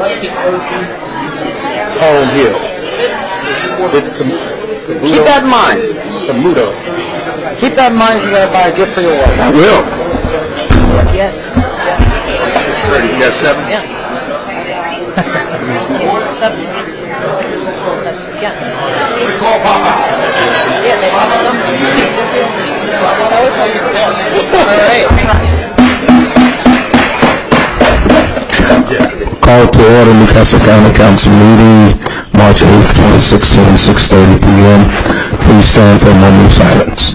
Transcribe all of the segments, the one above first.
Home Hill. It's keep that in mind. Camuto. Keep that in mind. You gotta buy a gift for your wife. I will. Yes. 6:30. Yes, 7. Yes. 7. Yes. Yeah, they want them. All right. Call to order Newcastle County Council meeting, March 8th, 2016, 6:30 p.m. Please stand for a moment of silence.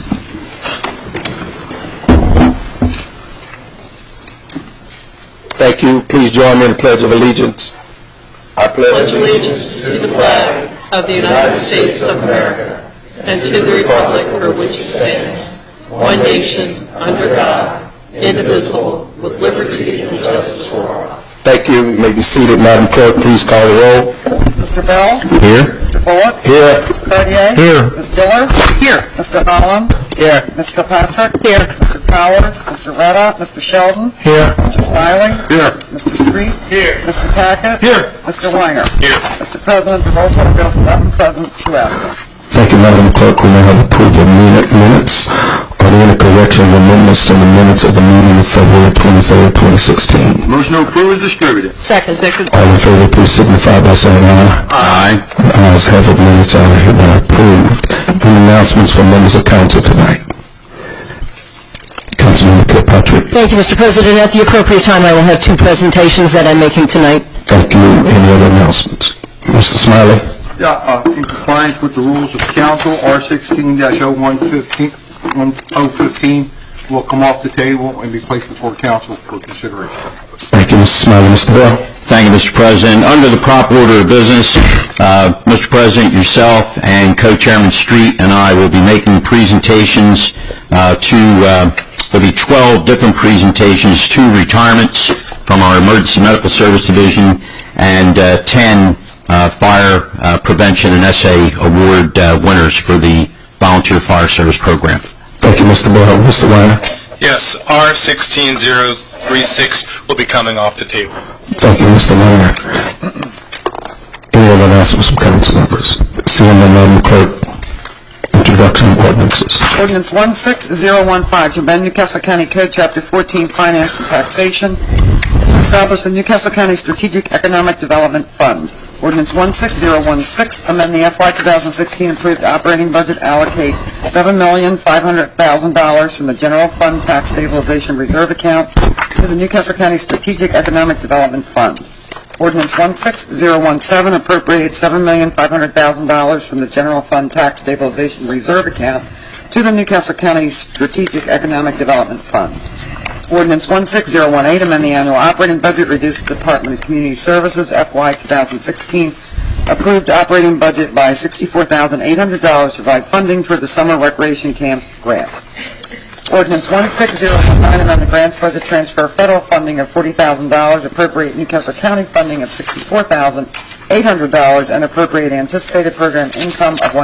Thank you. Please join me in the Pledge of Allegiance. I pledge allegiance to the flag of the United States of America and to the republic for which it stands, one nation, under God, indivisible, with liberty and justice for all. Thank you. You may be seated. Madam Clerk, please call the roll. Mr. Bell? Here. Mr. Bullock? Here. Mr. Cartier? Here. Ms. Diller? Here. Mr. Hollins? Here. Ms. Kilpatrick? Here. Mr. Powers? Mr. Retta? Mr. Sheldon? Here. Mr. Smiley? Here. Mr. Street? Here. Mr. Tackett? Here. Mr. Weiner? Here. Mr. President, the roll call goes 11 present, 2 absent. Thank you, Madam Clerk. We now have approved of minutes. Are there any corrections or amendments to the minutes of the meeting of February 23rd, 2016? Motion to approve is distributed. Second. All in favor, please signify by saying aye. Aye. The ayes have it. Minutes are hereby approved. Any announcements from members of council tonight? Councilman Kilpatrick. Thank you, Mr. President. At the appropriate time, I will have 2 presentations that I'm making tonight. Thank you. Any other announcements? Mr. Smiley. Yeah, in compliance with the rules of council, R16-0115 will come off the table and be placed before council for consideration. Thank you, Mr. Smiley. Mr. Bell. Thank you, Mr. President. Under the proper order of business, Mr. President, yourself and Co-Chairman Street and I will be making presentations there'll be 12 different presentations, 2 retirements from our Emergency Medical Service Division, and 10 fire prevention and essay award winners for the Volunteer Fire Service Program. Thank you, Mr. Bell. Mr. Weiner. Yes, R16036 will be coming off the table. Thank you, Mr. Weiner. Any other announcements from council members? Seeing none, Madam Clerk, introduction of ordinances. Ordinance 16015 to amend Newcastle County Code, Chapter 14, Finance and Taxation, to establish the Newcastle County Strategic Economic Development Fund. Ordinance 16016, amend the FY 2016 approved operating budget, allocate $7,500,000 from the General Fund Tax Stabilization Reserve Account to the Newcastle County Strategic Economic Development Fund. Ordinance 16017, appropriate $7,500,000 from the General Fund Tax Stabilization Reserve Account to the Newcastle County Strategic Economic Development Fund. Ordinance 16018, amend the annual operating budget, reduce the Department of Community Services FY 2016 approved operating budget by $64,800 to provide funding toward the Summer Recreation Camps grant. Ordinance 16019, amend the grants budget, transfer federal funding of $40,000, appropriate Newcastle County funding of $64,800, and appropriate anticipated program income of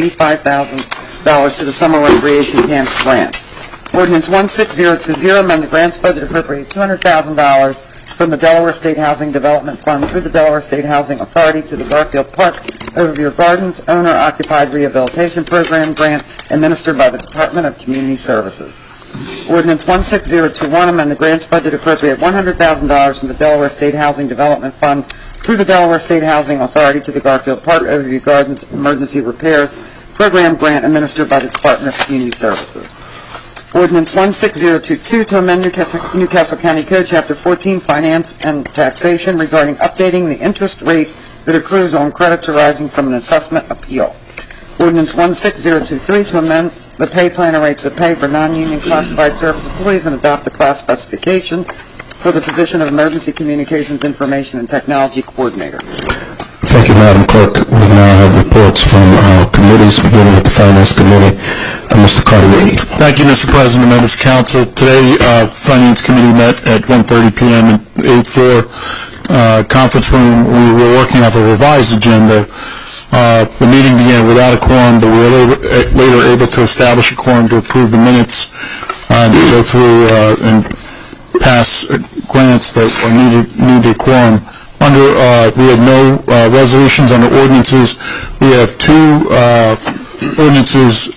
$185,000 to the Summer Recreation Camps grant. Ordinance 16020, amend the grants budget, appropriate $200,000 from the Delaware State Housing Development Fund through the Delaware State Housing Authority to the Garfield Park Overview Gardens Owner-Occupied Rehabilitation Program grant administered by the Department of Community Services. Ordinance 16021, amend the grants budget, appropriate $100,000 from the Delaware State Housing Development Fund through the Delaware State Housing Authority to the Garfield Park Overview Gardens Emergency Repairs Program grant administered by the Department of Community Services. Ordinance 16022 to amend Newcastle County Code, Chapter 14, Finance and Taxation regarding updating the interest rate that accrues on credits arising from an assessment appeal. Ordinance 16023 to amend the pay plan and rates of pay for non-union classified service employees and adopt the class specification for the position of Emergency Communications Information and Technology Coordinator. Thank you, Madam Clerk. We now have reports from our committees, beginning with the Finance Committee. Mr. Cartier. Thank you, Mr. President, members of council. Today, Finance Committee met at 1:30 p.m. in 8-4 conference room. We were working off a revised agenda. The meeting began without a quorum, but we were later able to establish a quorum to approve the minutes and to go through and pass grants that needed a quorum. We had no resolutions under ordinances. We have two ordinances,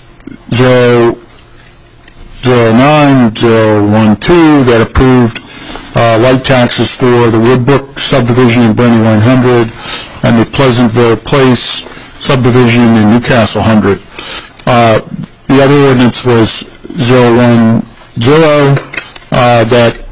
009-012, that approved light taxes for the Woodbrook subdivision in Brandywine 100 and the Pleasantville Place subdivision in Newcastle 100. The other ordinance was 010 that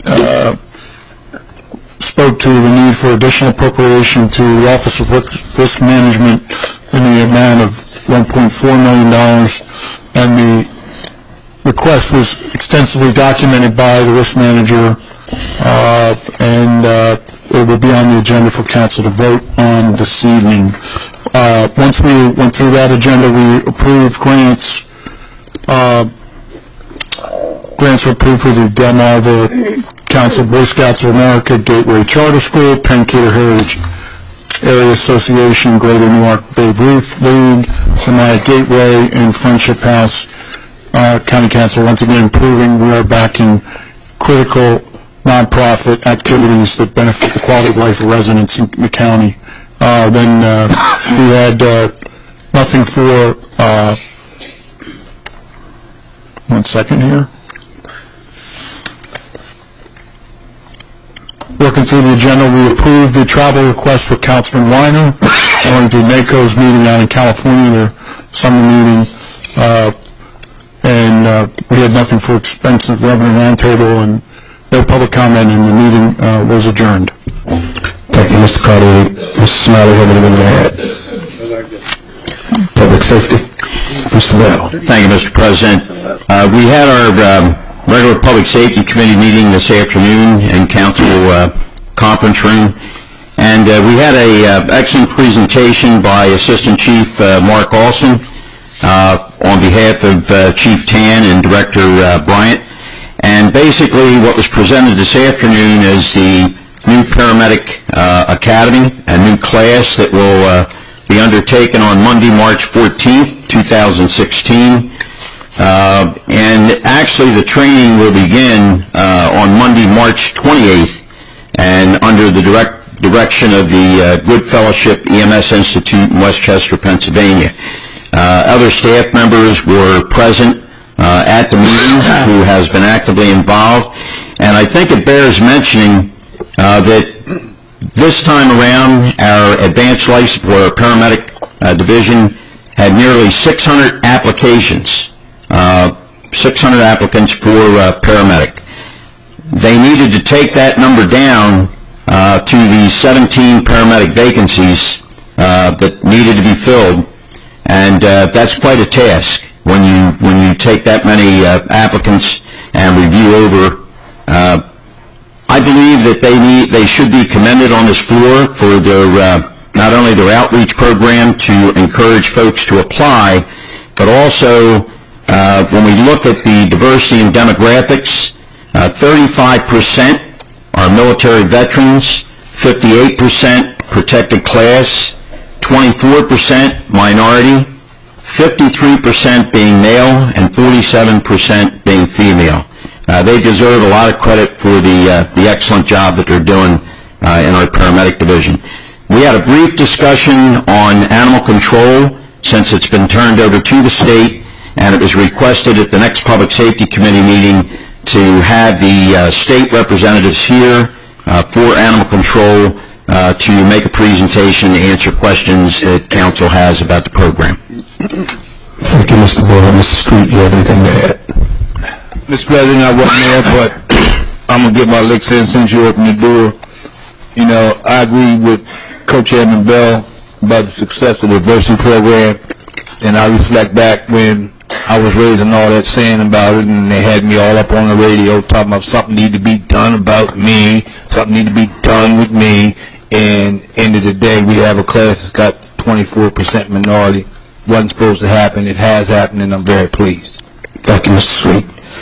spoke to the need for additional appropriation to the Office of Risk Management in the amount of $1.4 million, and the request was extensively documented by the risk manager, and it will be on the agenda for council to vote on this evening. Once we went through that agenda, we approved grants. Grants were approved for the Delmarva Council of Boy Scouts of America, Gateway Charter School, Penn Cater Heritage Area Association, Greater Newark Babe Ruth League, Samaya Gateway, and Friendship House. County Council once again improving. We are backing critical nonprofit activities that benefit the quality of life of residents in the county. Then we had nothing for, one second here. Working through the agenda, we approved the travel request for Councilman Weiner going to NACO's meeting out in California, their summer meeting, and we had nothing for expense of revenue roundtable, and no public comment, and the meeting was adjourned. Thank you, Mr. Carter. Mr. Smiley, have anything to add? Public safety. Mr. Bell. Thank you, Mr. President. We had our regular Public Safety Committee meeting this afternoon in Council conference room, and we had an excellent presentation by Assistant Chief Mark Alston on behalf of Chief Tan and Director Bryant. And basically what was presented this afternoon is the new Paramedic Academy, a new class that will be undertaken on Monday, March 14th, 2016. And actually the training will begin on Monday, March 28th, and under the direction of the Good Fellowship EMS Institute in Westchester, Pennsylvania. Other staff members were present at the meeting who has been actively involved, and I think it bears mentioning that this time around our Advanced Life Support Paramedic Division had nearly 600 applications. 600 applicants for paramedic. They needed to take that number down to the 17 paramedic vacancies that needed to be filled, and that's quite a task when you take that many applicants and review over. I believe that they should be commended on this floor for their not only their outreach program to encourage folks to apply, but also when we look at the diversity in demographics, 35% are military veterans, 58% protected class, 24% minority, 53% being male, and 47% being female. They deserve a lot of credit for the excellent job that they're doing in our paramedic division. We had a brief discussion on animal control since it's been turned over to the state, and it was requested at the next Public Safety Committee meeting to have the state representatives here for animal control to make a presentation and answer questions that council has about the program. Thank you, Mr. Boyle. Mr. Street, you have anything to add? Mr. President, I wasn't there, but I'm going to get my licks in since you opened the door. You know, I agree with Co-Chairman Bell about the success of the diversity program, and I reflect back when I was raising all that saying about it, and they had me all up on the radio talking about something need to be done about me, something need to be done with me, and end of the day, we have a class that's got 24% minority. Wasn't supposed to happen. It has happened, and I'm very pleased. Thank you, Mr. Sweet.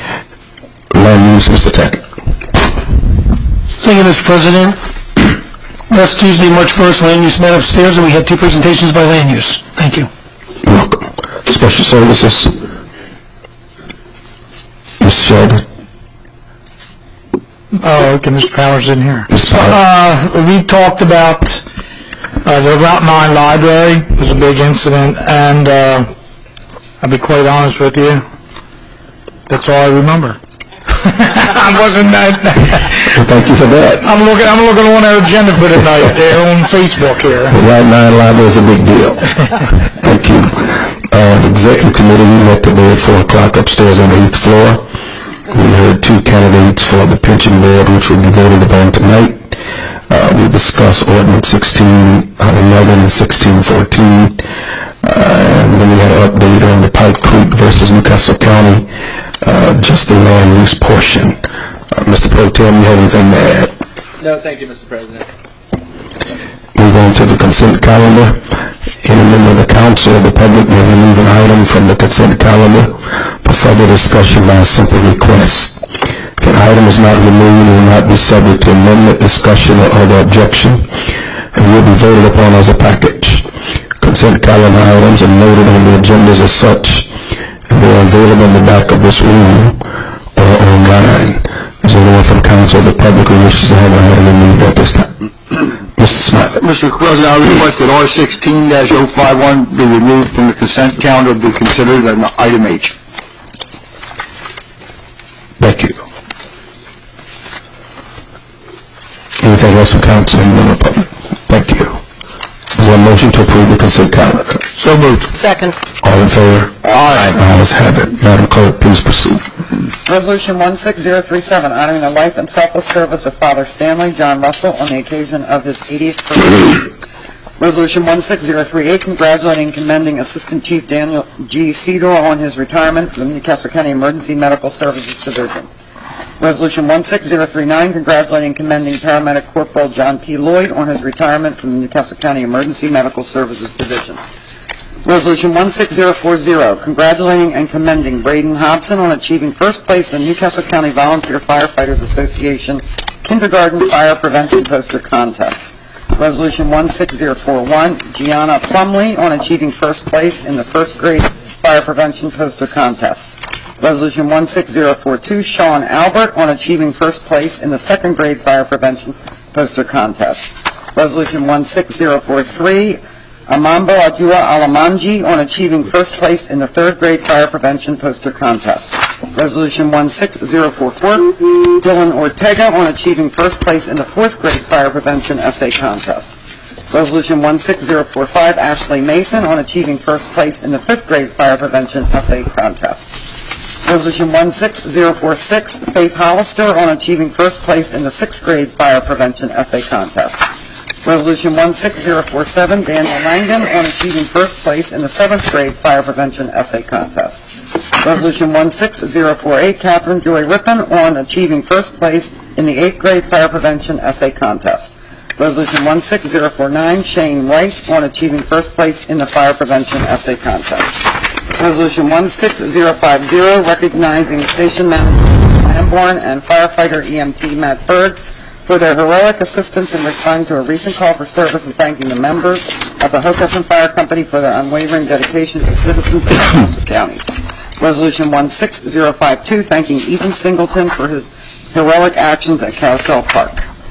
Land use, Mr. Tackett. Thank you, Mr. President. Last Tuesday, March 1st, land use met upstairs, and we had two presentations by land use. Thank you. You're welcome. Special Services. Mr. Sheldon. Oh, okay, Mr. Powers in here. We talked about the Route 9 library. It was a big incident, and I'll be quite honest with you, that's all I remember. I wasn't that... Thank you for that. I'm looking on our agenda for tonight. They're on Facebook here. The Route 9 library is a big deal. Thank you. The executive committee, we met today at 4 o'clock upstairs on the 8th floor. We heard 2 candidates for the pension board, which will be voted upon tonight. We discussed ordinance 1611 and 1614. And then we had an update on the Pike Creek versus Newcastle County, just the land use portion. Mr. Pro Tem, you have anything to add? No, thank you, Mr. President. Move on to the consent calendar. Any member of the council or the public may remove an item from the consent calendar for further discussion by a simple request. If an item is not removed, it will not be subject to amendment, discussion, or other objection, and will be voted upon as a package. Consent calendar items are noted on the agendas as such, and they are available in the back of this room or online. Is there anyone from council or the public who wishes to have an item removed at this time? Mr. Smiley. Mr. President, I request that R16-051 be removed from the consent calendar and be considered an item H. Thank you. Anything else from council and the public? Thank you. Is there a motion to approve the consent calendar? So moved. Second. All in favor? Aye. Ayes have it. Madam Clerk, please proceed. Resolution 16037, honoring the life and selfless service of Father Stanley John Russell on the occasion of his 80th birthday. Resolution 16038, congratulating and commending Assistant Chief Daniel G. Cedar on his retirement from the Newcastle County Emergency Medical Services Division. Resolution 16039, congratulating and commending Paramedic Corporal John P. Lloyd on his retirement from the Newcastle County Emergency Medical Services Division. Resolution 16040, congratulating and commending Braden Hobson on achieving first place in the Newcastle County Volunteer Firefighters Association Kindergarten Fire Prevention Poster Contest. Resolution 16041, Gianna Plumley on achieving first place in the first grade Fire Prevention Poster Contest. Resolution 16042, Sean Albert on achieving first place in the second grade Fire Prevention Poster Contest. Resolution 16043, Amambo Adua Alamanji on achieving first place in the third grade Fire Prevention Poster Contest. Resolution 16044, Dylan Ortega on achieving first place in the fourth grade Fire Prevention Essay Contest. Resolution 16045, Ashley Mason on achieving first place in the fifth grade Fire Prevention Essay Contest. Resolution 16046, Faith Hollister on achieving first place in the sixth grade Fire Prevention Essay Contest. Resolution 16047, Daniel Langdon on achieving first place in the 7th grade Fire Prevention Essay Contest. Resolution 16048, Catherine Joy Rippon on achieving first place in the 8th grade Fire Prevention Essay Contest. Resolution 16049, Shane White on achieving first place in the Fire Prevention Essay Contest. Resolution 16050, recognizing Station Manager Lamborn and Firefighter EMT Matt Bird for their heroic assistance in responding to a recent call for service and thanking the members of the Hockessin Fire Company for their unwavering dedication to the citizens of Newcastle County. Resolution 16052, thanking Ethan Singleton for his heroic actions at Carousel Park.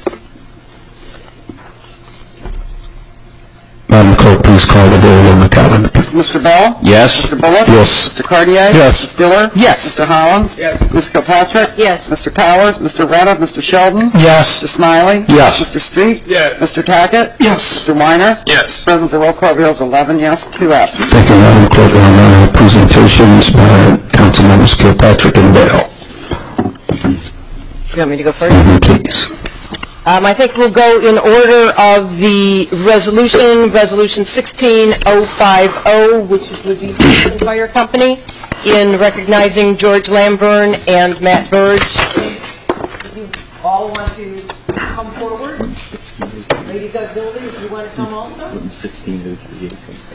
Madam Clerk, please call the roll on the calendar. Mr. Bell? Yes. Mr. Bullock? Yes. Mr. Cartier? Yes. Mr. Stiller? Yes. Mr. Hollins? Yes. Ms. Kilpatrick? Yes. Mr. Powers? Mr. Retta? Mr. Sheldon? Yes. Mr. Smiley? Yes. Mr. Street? Yes. Mr. Tackett? Yes. Mr. Weiner? Yes. Present, the roll call reveals 11 yes, 2 absent. Thank you, Madam Clerk. We now have presentations by Council Members Kilpatrick and Bell. You want me to go first? Please. I think we'll go in order of the Resolution 16050, which would be for the fire company, in recognizing George Lamburn and Matt Burge. You all want to come forward? Ladies Auxiliary, if you want to come also? 1603.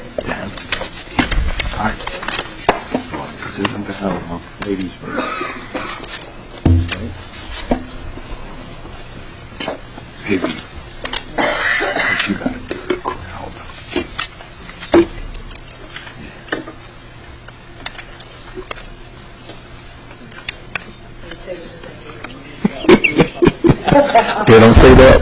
This isn't the hell, huh? Ladies first. Maybe. But you got a good crowd. They don't say that?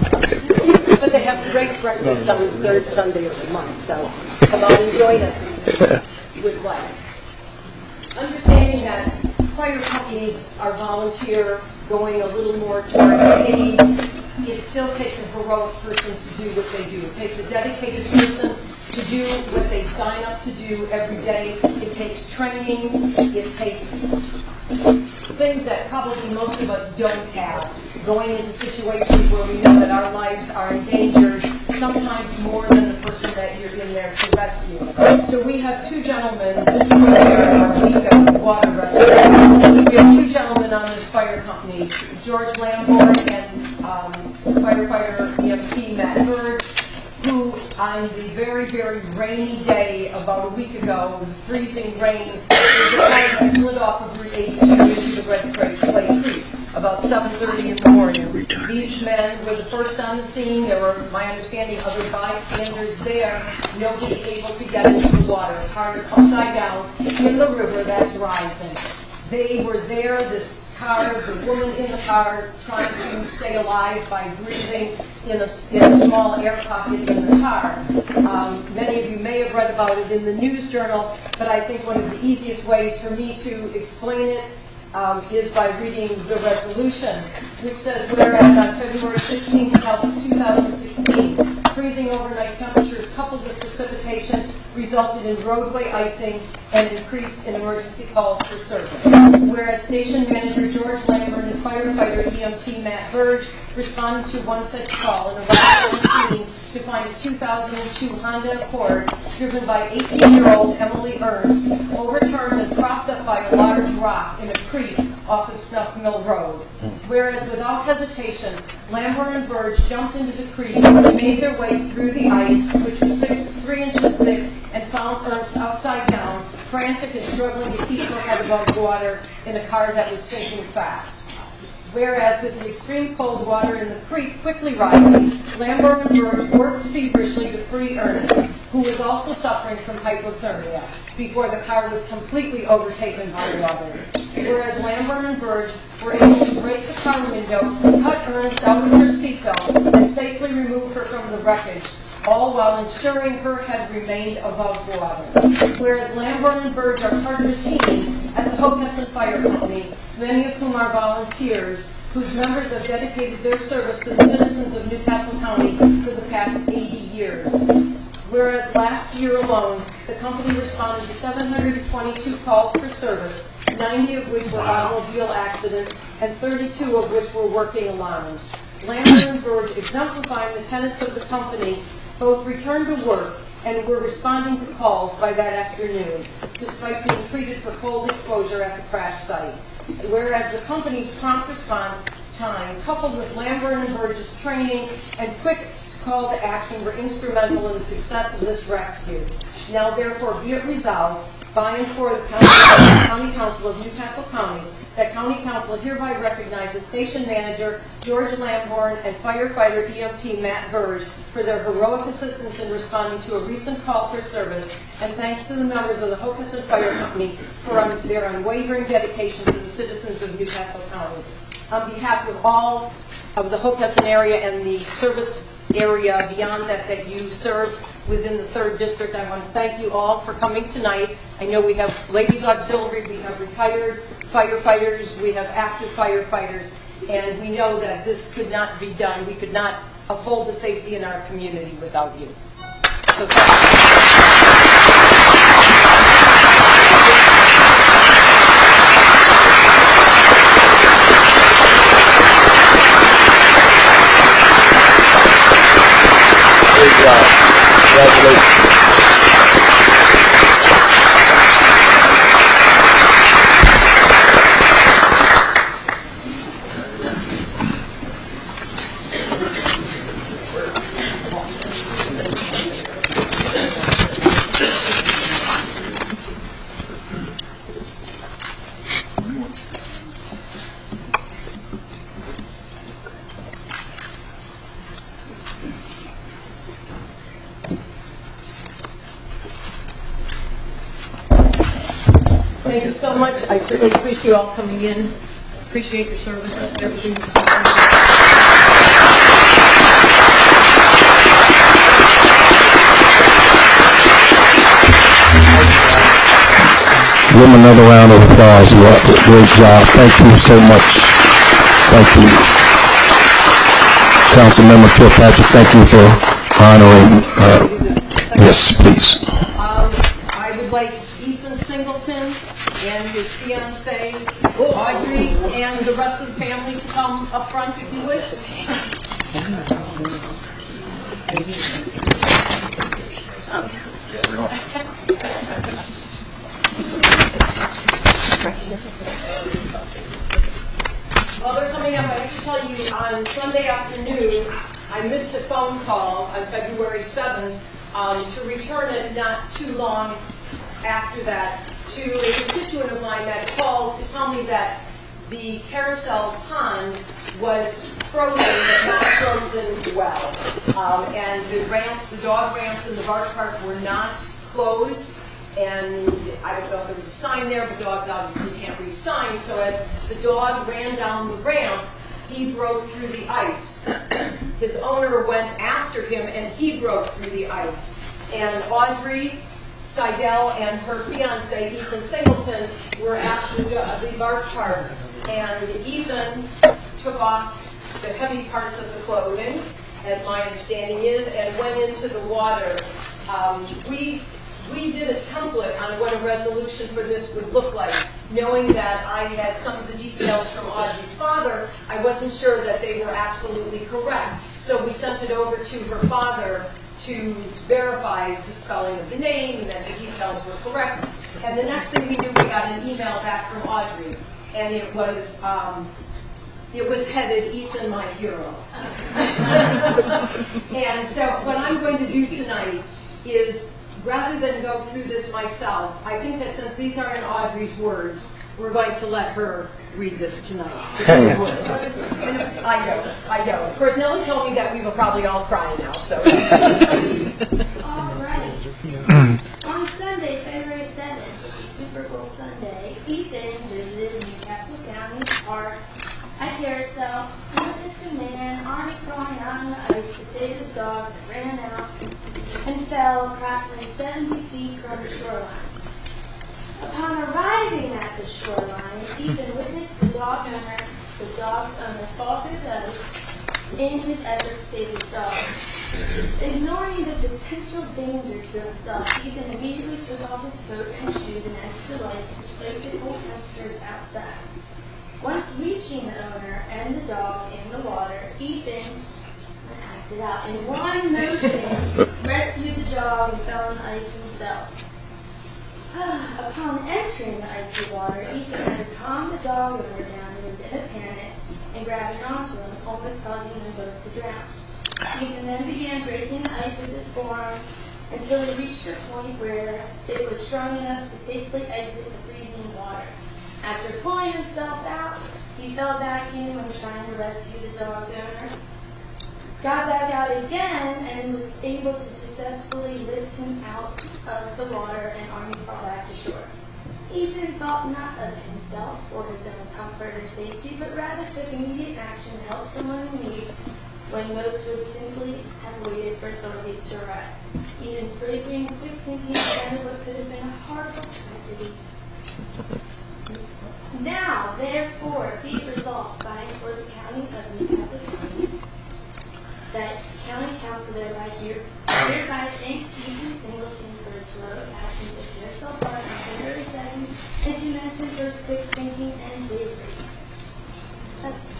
But they have great breakfast on the third Sunday of the month, so come on and join us with life. Understanding that fire companies are volunteer, going a little more toward paid, it still takes a heroic person to do what they do. It takes a dedicated person to do what they sign up to do every day. It takes training. It takes things that probably most of us don't have. Going into situations where we know that our lives are endangered, sometimes more than the person that you're in there to rescue. So we have two gentlemen, this is our week of water rescue. We have two gentlemen on this fire company, George Lamborn and firefighter EMT Matt Bird, who on the very, very rainy day about a week ago, freezing rain, there was a car that slid off of Route 82 into the Red Clay Creek about 7:30 in the morning. These men were the first on the scene. There were, my understanding, other bystanders there. Nobody able to get into the water. The car is upside down in the river that's rising. They were there, this car, the woman in the car, trying to stay alive by breathing in a small air pocket in the car. Many of you may have read about it in the news journal, but I think one of the easiest ways for me to explain it is by reading the resolution, which says, whereas on February 16, 2016, freezing overnight temperatures coupled with precipitation resulted in roadway icing and increase in emergency calls for service. Whereas Station Manager George Lambert and firefighter EMT Matt Burge responded to one such call and arrived on the scene to find a 2002 Honda Accord driven by 18-year-old Emily Ernst overturned and propped up by a large rock in a creek off of Snuff Mill Road. Whereas without hesitation, Lambert and Burge jumped into the creek, made their way through the ice, which was 3 inches thick, and found Ernst upside down, frantic and struggling to keep her head above water in a car that was sinking fast. Whereas with the extreme cold water in the creek quickly rising, Lambert and Burge worked feverishly to free Ernst, who was also suffering from hypothermia, before the car was completely overtaken by water. Whereas Lambert and Burge were able to break the car window, cut Ernst out of her seatbelt, and safely remove her from the wreckage, all while ensuring her head remained above water. Whereas Lambert and Burge are part of a team at the Hockessin Fire Company, many of whom are volunteers, whose members have dedicated their service to the citizens of Newcastle County for the past 80 years. Whereas last year alone, the company responded to 722 calls for service, 90 of which were automobile accidents, and 32 of which were working alarms. Lambert and Burge, exemplifying the tenets of the company, both returned to work and were responding to calls by that afternoon, despite being treated for cold exposure at the crash site. Whereas the company's prompt response time, coupled with Lambert and Burge's training and quick call to action, were instrumental in the success of this rescue. Now therefore be it resolved by and for the County Council of Newcastle County that County Council hereby recognizes Station Manager George Lamborn and firefighter EMT Matt Burge for their heroic assistance in responding to a recent call for service, and thanks to the members of the Hockessin Fire Company for their unwavering dedication to the citizens of Newcastle County. On behalf of all of the Hockessin area and the service area beyond that you serve within the 3rd District, I want to thank you all for coming tonight. I know we have ladies auxiliary, we have retired firefighters, we have active firefighters, and we know that this could not be done. We could not uphold the safety in our community without you. So thank Great job. Congratulations. Thank you so much. I certainly appreciate you all coming in. Appreciate your service. Everything. Give him another round of applause. Great job. Thank you so much. Thank you. Councilmember Kilpatrick, thank you for honoring. Yes, please. I would like Ethan Singleton and his fiancee, Audrey, and the rest of the family to come up front if you would. While they're coming up, I have to tell you, on Sunday afternoon, I missed a phone call on February 7th to return it not too long after that to a constituent of mine that called to tell me that the Carousel Pond was frozen, but not frozen well. And the ramps, the dog ramps in the BART park were not closed. And I don't know if there was a sign there, but dogs obviously can't read signs. So as the dog ran down the ramp, he broke through the ice. His owner went after him, and he broke through the ice. And Audrey Seidel and her fiancé, Ethan Singleton, were at the BART park. And Ethan took off the heavy parts of the clothing, as my understanding is, and went into the water. We did a template on what a resolution for this would look like. Knowing that I had some of the details from Audrey's father, I wasn't sure that they were absolutely correct. So we sent it over to her father to verify the spelling of the name and that the details were correct. And the next thing we knew, we got an email back from Audrey, and it was headed, "Ethan, my hero." And so what I'm going to do tonight is, rather than go through this myself, I think that since these are in Audrey's words, we're going to let her read this tonight. I know. Of course, Nellie told me that we will probably all cry now, so. All right. On Sunday, February 7th, Super Bowl Sunday, Ethan visited Newcastle County Park at Carousel and witnessed a man army crawling out on the ice to save his dog that ran out and fell approximately 70 feet from the shoreline. Upon arriving at the shoreline, Ethan witnessed the dog's owner fall through the ice in his effort to save his dog. Ignoring the potential danger to himself, Ethan immediately took off his coat and shoes and entered the lake despite the cold temperatures outside. Once reaching the owner and the dog in the water, Ethan acted out in one motion, rescued the dog, and fell on the ice himself. Upon entering the icy water, Ethan had to calm the dog owner down who was in a panic and grabbing onto him, almost causing them both to drown. Ethan then began breaking the ice with his forearm until he reached a point where it was strong enough to safely exit the freezing water. After pulling himself out, he fell back in when trying to rescue the dog's owner, got back out again, and was able to successfully lift him out of the water and army crawl back to shore. Ethan thought not of himself or his own comfort or safety, but rather took immediate action to help someone in need when most would simply have waited for authorities to arrive. Ethan's bravery and quick thinking prevented what could have been a horrible tragedy. Now, therefore, be it resolved by and for the County of Newcastle County that County Council hereby hereby thanks Ethan Singleton for his heroic actions at Carousel Park on February 7th and commends him for his quick thinking and bravery. That's it.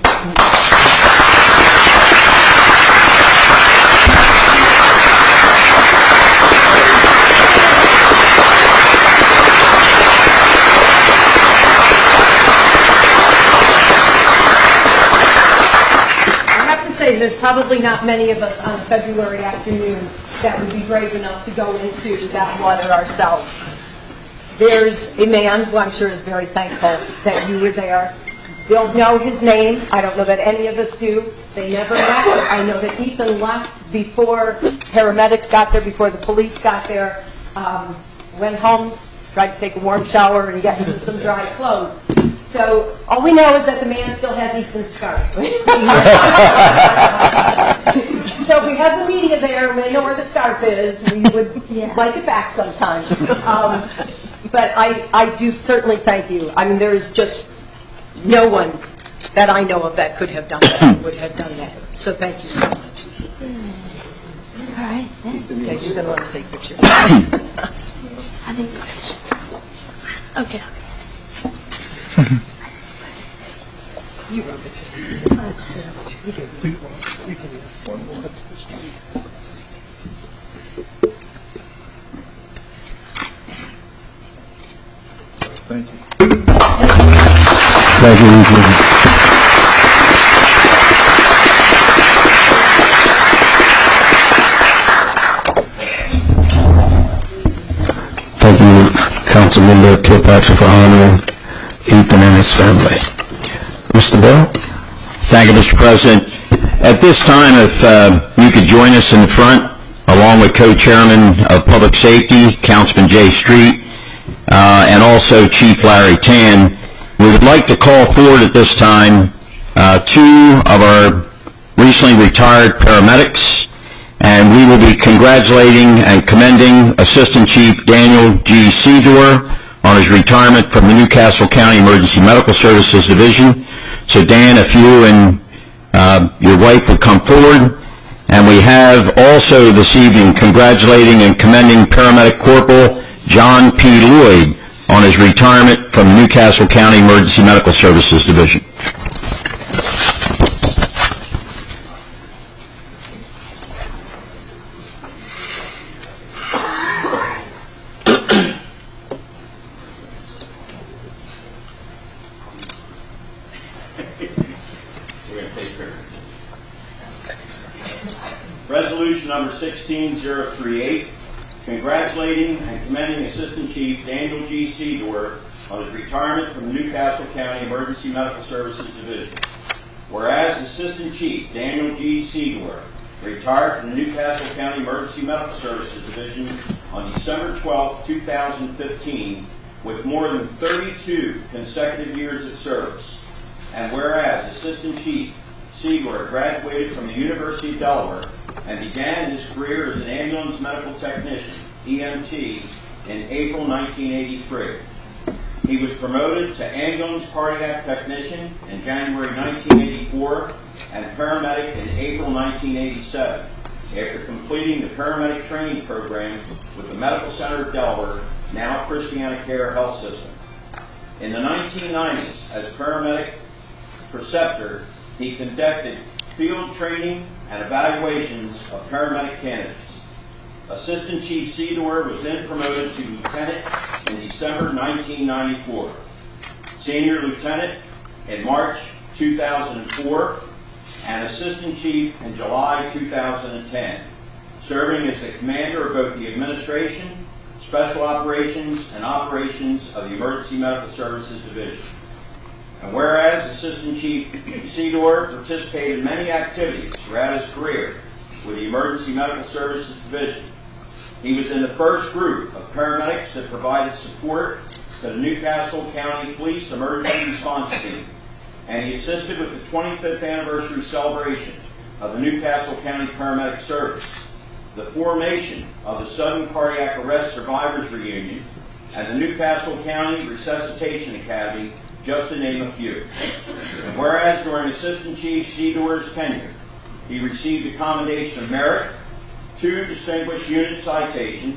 There's probably not many of us on a February afternoon that would be brave enough to go into that water ourselves. There's a man who I'm sure is very thankful that you were there. Don't know his name. I don't know that any of us do. They never left. I know that Ethan left before paramedics got there, before the police got there. Went home, tried to take a warm shower and get into some dry clothes. So all we know is that the man still has Ethan's scarf. So if we have the media there and they know where the scarf is, we would like it back sometime. But I do certainly thank you. I mean, there is just no one that I know of that could have done that, would have done that. So thank you so much. All right. Okay, she's going to want to take pictures. I think. Okay. You wrote Thank you. Thank you, Councilmember Kilpatrick, for honoring Ethan and his family. Mr. Bell? Thank you, Mr. President. At this time, if you could join us in the front, along with Co-Chairman of Public Safety, Councilman Jay Street, and also Chief Larry Tan, we would like to call forward at this time two of our recently retired paramedics, and we will be congratulating and commending Assistant Chief Daniel G. Seedor on his retirement from the Newcastle County Emergency Medical Services Division. So Dan, if you and your wife would come forward. And we have also this evening congratulating and commending Paramedic Corporal John P. Lloyd on his retirement from the Newcastle County Emergency Medical Services Division. Resolution number 16038, congratulating and commending Assistant Chief Daniel G. Seedor on his retirement from the Newcastle County Emergency Medical Services Division. Whereas Assistant Chief Daniel G. Seedor retired from the Newcastle County Emergency Medical Services Division on December 12, 2015, with more than 32 consecutive years of service. And whereas Assistant Chief Seedor graduated from the University of Delaware and began his career as an ambulance medical technician, EMT, in April 1983. He was promoted to ambulance cardiac technician in January 1984 and paramedic in April 1987, after completing the paramedic training program with the Medical Center of Delaware, now Christiana Care Health System. In the 1990s, as paramedic preceptor, he conducted field training and evaluations of paramedic candidates. Assistant Chief Seedor was then promoted to lieutenant in December 1994, senior lieutenant in March 2004, and assistant chief in July 2010, serving as the commander of both the administration, special operations, and operations of the Emergency Medical Services Division. And whereas Assistant Chief Seedor participated in many activities throughout his career with the Emergency Medical Services Division, he was in the first group of paramedics that provided support to the Newcastle County Police Emergency Response Team, and he assisted with the 25th anniversary celebration of the Newcastle County Paramedic Service, the formation of the Sudden Cardiac Arrest Survivors Reunion, and the Newcastle County Resuscitation Academy, just to name a few. And whereas during Assistant Chief Seedor's tenure, he received a Commendation of Merit, 2 Distinguished Unit Citations,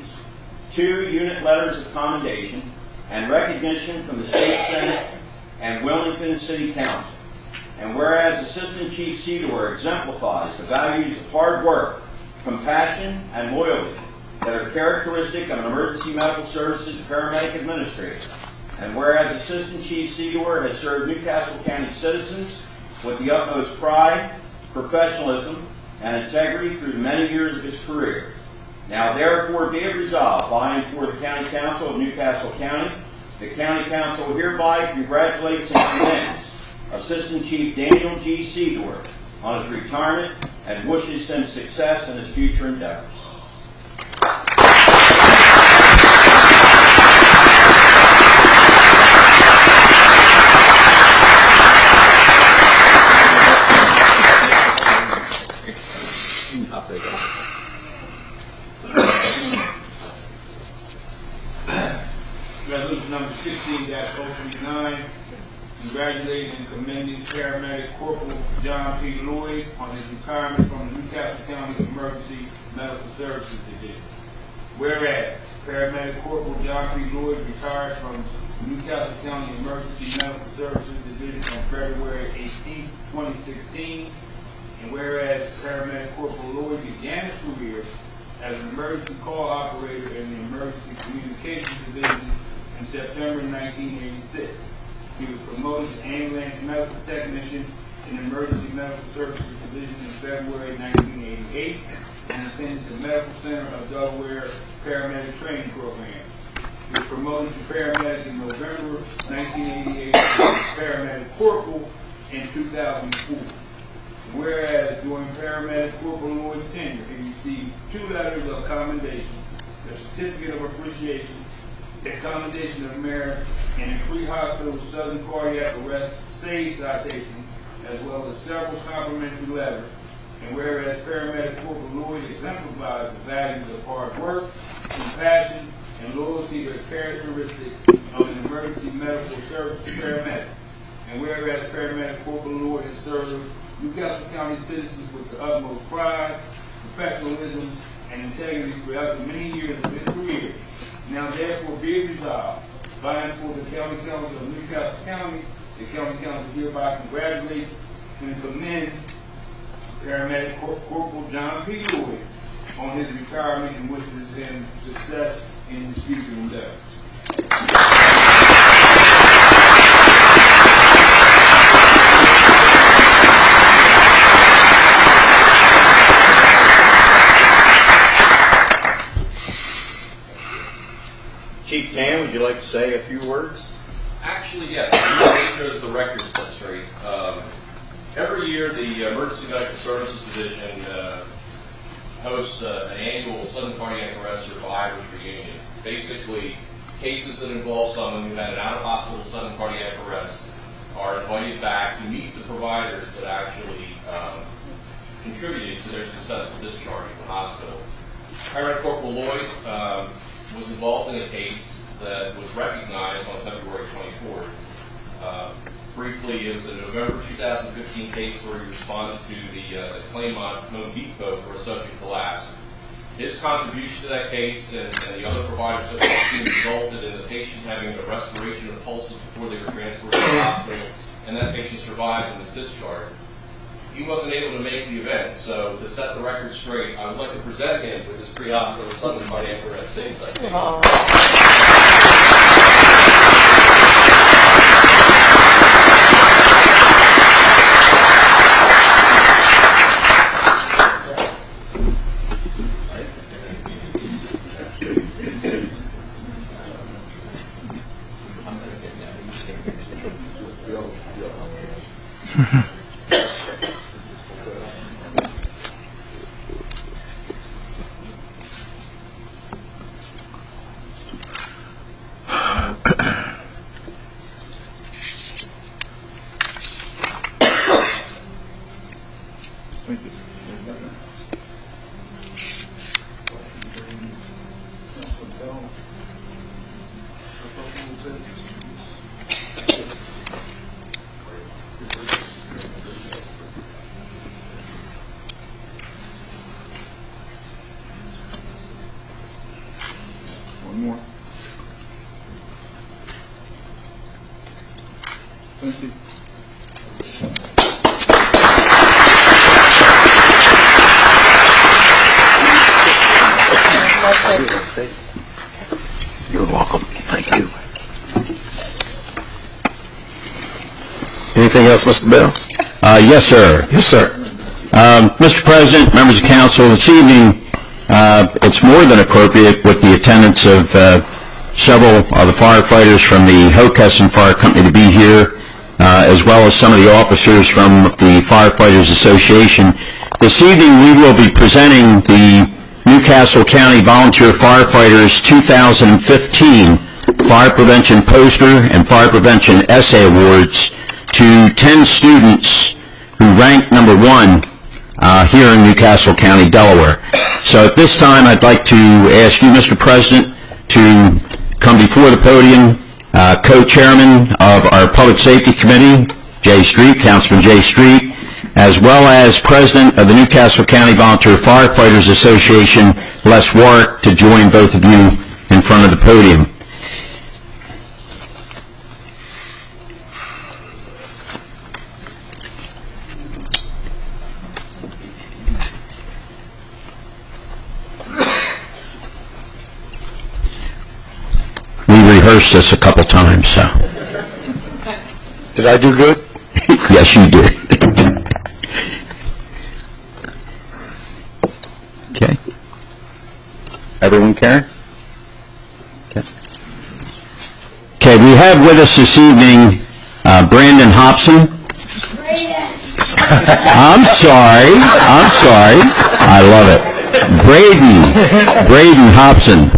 2 Unit Letters of Commendation, and recognition from the State Senate and Wilmington City Council. And whereas Assistant Chief Seedor exemplifies the values of hard work, compassion, and loyalty that are characteristic of an emergency medical services paramedic administrator. And whereas Assistant Chief Seedor has served Newcastle County citizens with the utmost pride, professionalism, and integrity through the many years of his career. Now therefore be it resolved by and for the County Council of Newcastle County, the County Council hereby congratulates and commends Assistant Chief Daniel G. Seedor on his retirement and wishes him success in his future endeavors. number 16-039, congratulating and commending Paramedic Corporal John P. Lloyd on his retirement from the Newcastle County Emergency Medical Services Division. Whereas Paramedic Corporal John P. Lloyd retired from the Newcastle County Emergency Medical Services Division on February 18, 2016, and whereas Paramedic Corporal Lloyd began his career as an emergency call operator in the Emergency Communications Division in September 1986. He was promoted to ambulance medical technician in the Emergency Medical Services Division in February 1988 and attended the Medical Center of Delaware Paramedic Training Program. He was promoted to paramedic in November 1988 and paramedic corporal in 2004. Whereas during Paramedic Corporal Lloyd's tenure, he received 2 letters of commendation, a certificate of appreciation, a commendation of merit, and a pre-hospital sudden cardiac arrest SAVE citation, as well as several complimentary letters. And whereas Paramedic Corporal Lloyd exemplifies the values of hard work, compassion, and loyalty that are characteristic of an emergency medical service paramedic. And whereas Paramedic Corporal Lloyd has served Newcastle County citizens with the utmost pride, professionalism, and integrity throughout the many years of his career, now therefore be it resolved by and for the County Council of Newcastle County, the County Council hereby congratulates and commends Paramedic Corporal John P. Lloyd on his retirement and wishes him success in his future endeavors. Chief Dan, would you like to say a few words? Actually, yes. I want to make sure that the record is set straight. Every year, the Emergency Medical Services Division hosts an annual sudden cardiac arrest survivors reunion. It's basically cases that involve someone who had an out-of-hospital sudden cardiac arrest are invited back to meet the providers that actually contributed to their successful discharge from the hospital. Paramedic Corporal Lloyd was involved in a case that was recognized on February 24th. Briefly, it was a November 2015 case where he responded to the Claymont Home Depot for a subject collapse. His contribution to that case and the other providers that the team resulted in the patient having a restoration of pulses before they were transferred to the hospital, and that patient survived and was discharged. He wasn't able to make the event, so to set the record straight, I would like to present him with his pre-hospital sudden cardiac arrest SAVE citation. One more. Thank you. You're welcome. Thank you. Anything else, Mr. Bell? Yes, sir. Yes, sir. Mr. President, members of council, this evening it's more than appropriate with the attendance of several of the firefighters from the Hockessin Fire Company to be here, as well as some of the officers from the Firefighters Association. This evening we will be presenting the Newcastle County Volunteer Firefighters 2015 Fire Prevention Poster and Fire Prevention Essay Awards to 10 students who ranked number 1 here in Newcastle County, Delaware. So at this time I'd like to ask you, Mr. President, to come before the podium co-chairman of our Public Safety Committee, Jay Street, Councilman Jay Street, as well as president of the Newcastle County Volunteer Firefighters Association, Les Warwick, to join both of you in front of the podium. We rehearsed this a couple times, so. Did I do good? Yes, you did. Okay. Everyone care? Okay, we have with us this evening Brandon Hobson. I'm sorry. I love it. Braden Hobson.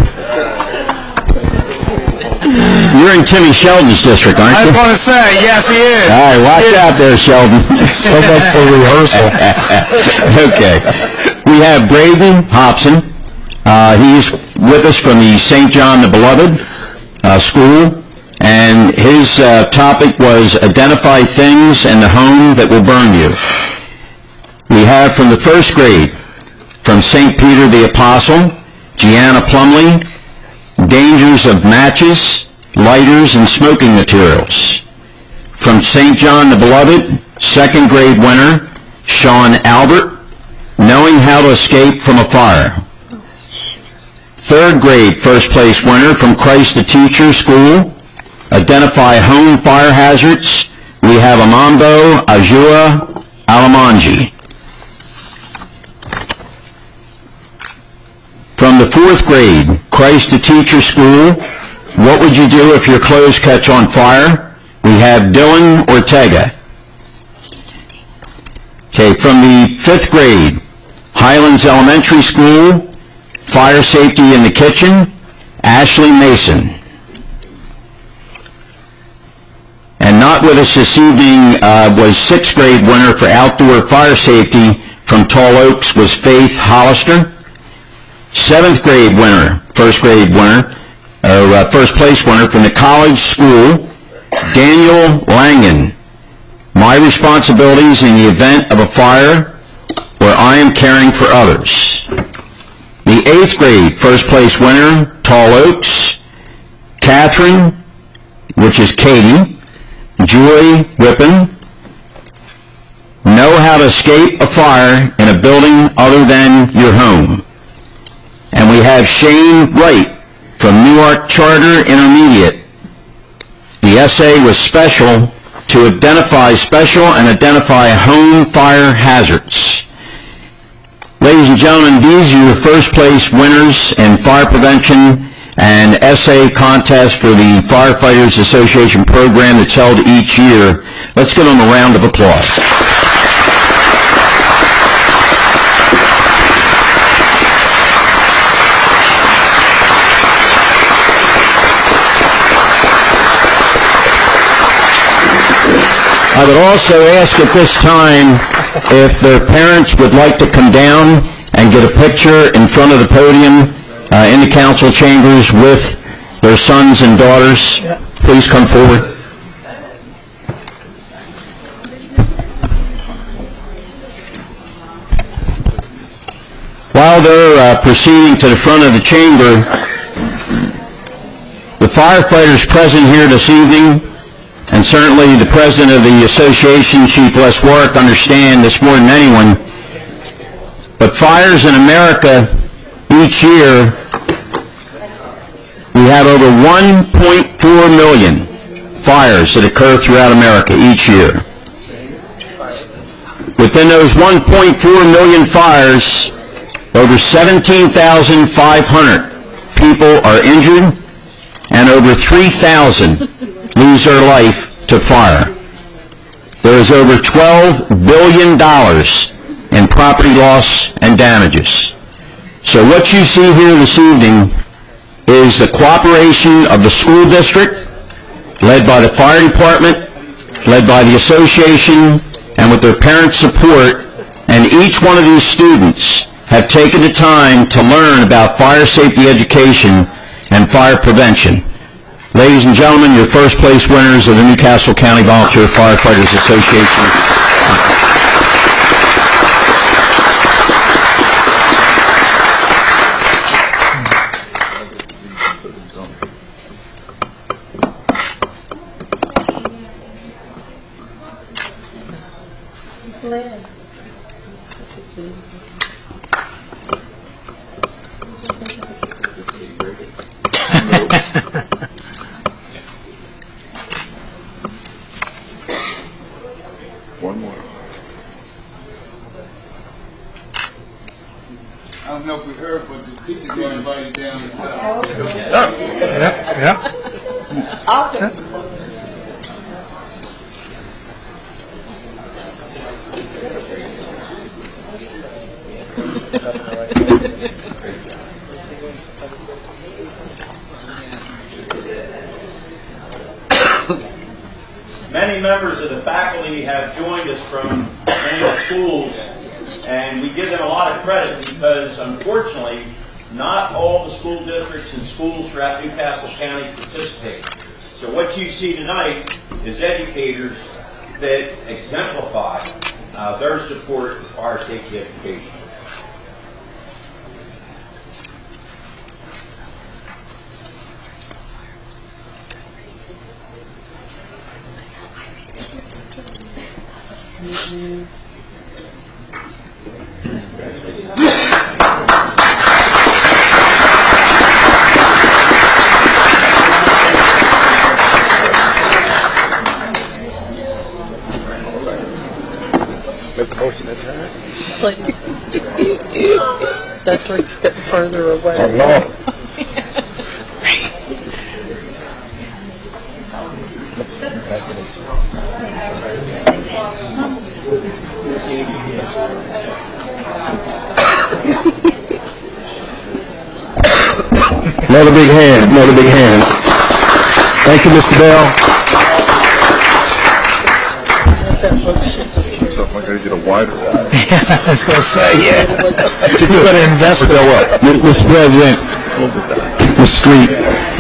You're in Timmy Sheldon's district, aren't you? I was going to say, yes, he is. All right, watch out there, Sheldon. So much for rehearsal. Okay. We have Braden Hobson. He's with us from the St. John the Beloved School, and his topic was Identify Things in the Home That Will Burn You. We have from the first grade, from St. Peter the Apostle, Gianna Plumley, Dangers of Matches, Lighters, and Smoking Materials. From St. John the Beloved, second grade winner, Sean Albert, Knowing How to Escape from a Fire. Third grade first place winner from Christ the Teacher School, Identify Home Fire Hazards. We have Amando Ajua Alamanji. From the fourth grade, Christ the Teacher School, What Would You Do If Your Clothes Catch on Fire? We have Dylan Ortega. Okay, from the fifth grade, Highlands Elementary School, Fire Safety in the Kitchen, Ashley Mason. And not with us this evening was sixth grade winner for outdoor fire safety from Tall Oaks was Faith Hollister. Seventh grade winner, first place winner from the college school, Daniel Langen. My responsibilities in the event of a fire where I am caring for others. The eighth grade first place winner, Tall Oaks, Catherine, which is Katie, Joy Whippen. Know how to escape a fire in a building other than your home. And we have Shane Wright from Newark Charter Intermediate. The essay was special to identify special and identify home fire hazards. Ladies and gentlemen, these are your first place winners in fire prevention and essay contest for the Firefighters Association program that's held each year. Let's give them a round of applause. I would also ask at this time if their parents would like to come down and get a picture in front of the podium in the council chambers with their sons and daughters. Please come forward. While they're proceeding to the front of the chamber, the firefighters present here this evening, and certainly the president of the association, Chief Les Warwick, understand this more than anyone, but fires in America each year, we have over 1.4 million fires that occur throughout America each year. Within those 1.4 million fires, over 17,500 people are injured and over 3,000 lose their life to fire. There is over $12 billion in property loss and damages. So what you see here this evening is the cooperation of the school district, led by the fire department, led by the association, and with their parents' support, and each one of these students have taken the time to learn about fire safety education and fire prevention. Ladies and gentlemen, your first place winners of the Newcastle County Volunteer Firefighters Association. One more. I don't know if we heard, but the speaker got invited down to the top. Many members of the faculty have joined us from many schools, and we give them a lot of credit because, unfortunately, not all the school districts and schools throughout Newcastle County participate. So what you see tonight is educators that exemplify their support for fire safety education. Make the motion to adjourn. Please. That one's getting further away. I know. Another big hand, another big hand. Thank you, Mr. Bell. Sounds like I need a wider one. I was going to say, yeah. You better invest it. Mr. President, Mr. Street,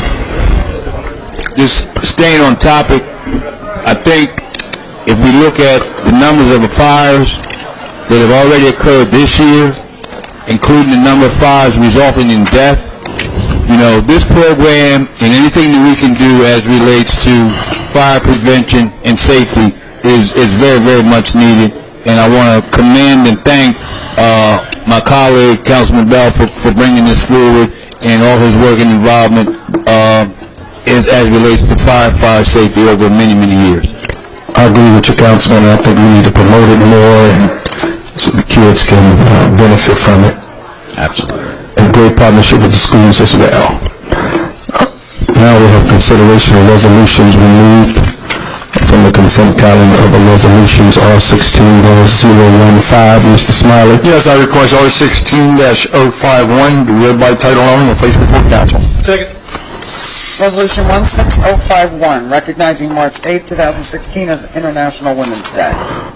just staying on topic, I think if we look at the numbers of the fires that have already occurred this year, including the number of fires resulting in death, you know, this program and anything that we can do as relates to fire prevention and safety is very, very much needed. And I want to commend and thank my colleague, Councilman Bell, for bringing this forward and all his work and involvement as it relates to fire safety over many, many years. I agree with you, Councilman. I think we need to promote it more and so the kids can benefit from it. Absolutely. And great partnership with the schools as well. Now we have consideration of resolutions removed from the consent calendar of the resolutions R16-015. Mr. Smiley. Yes, I request R16-051 be read by title only and placed before council. Second. Resolution 16051, recognizing March 8, 2016 as International Women's Day.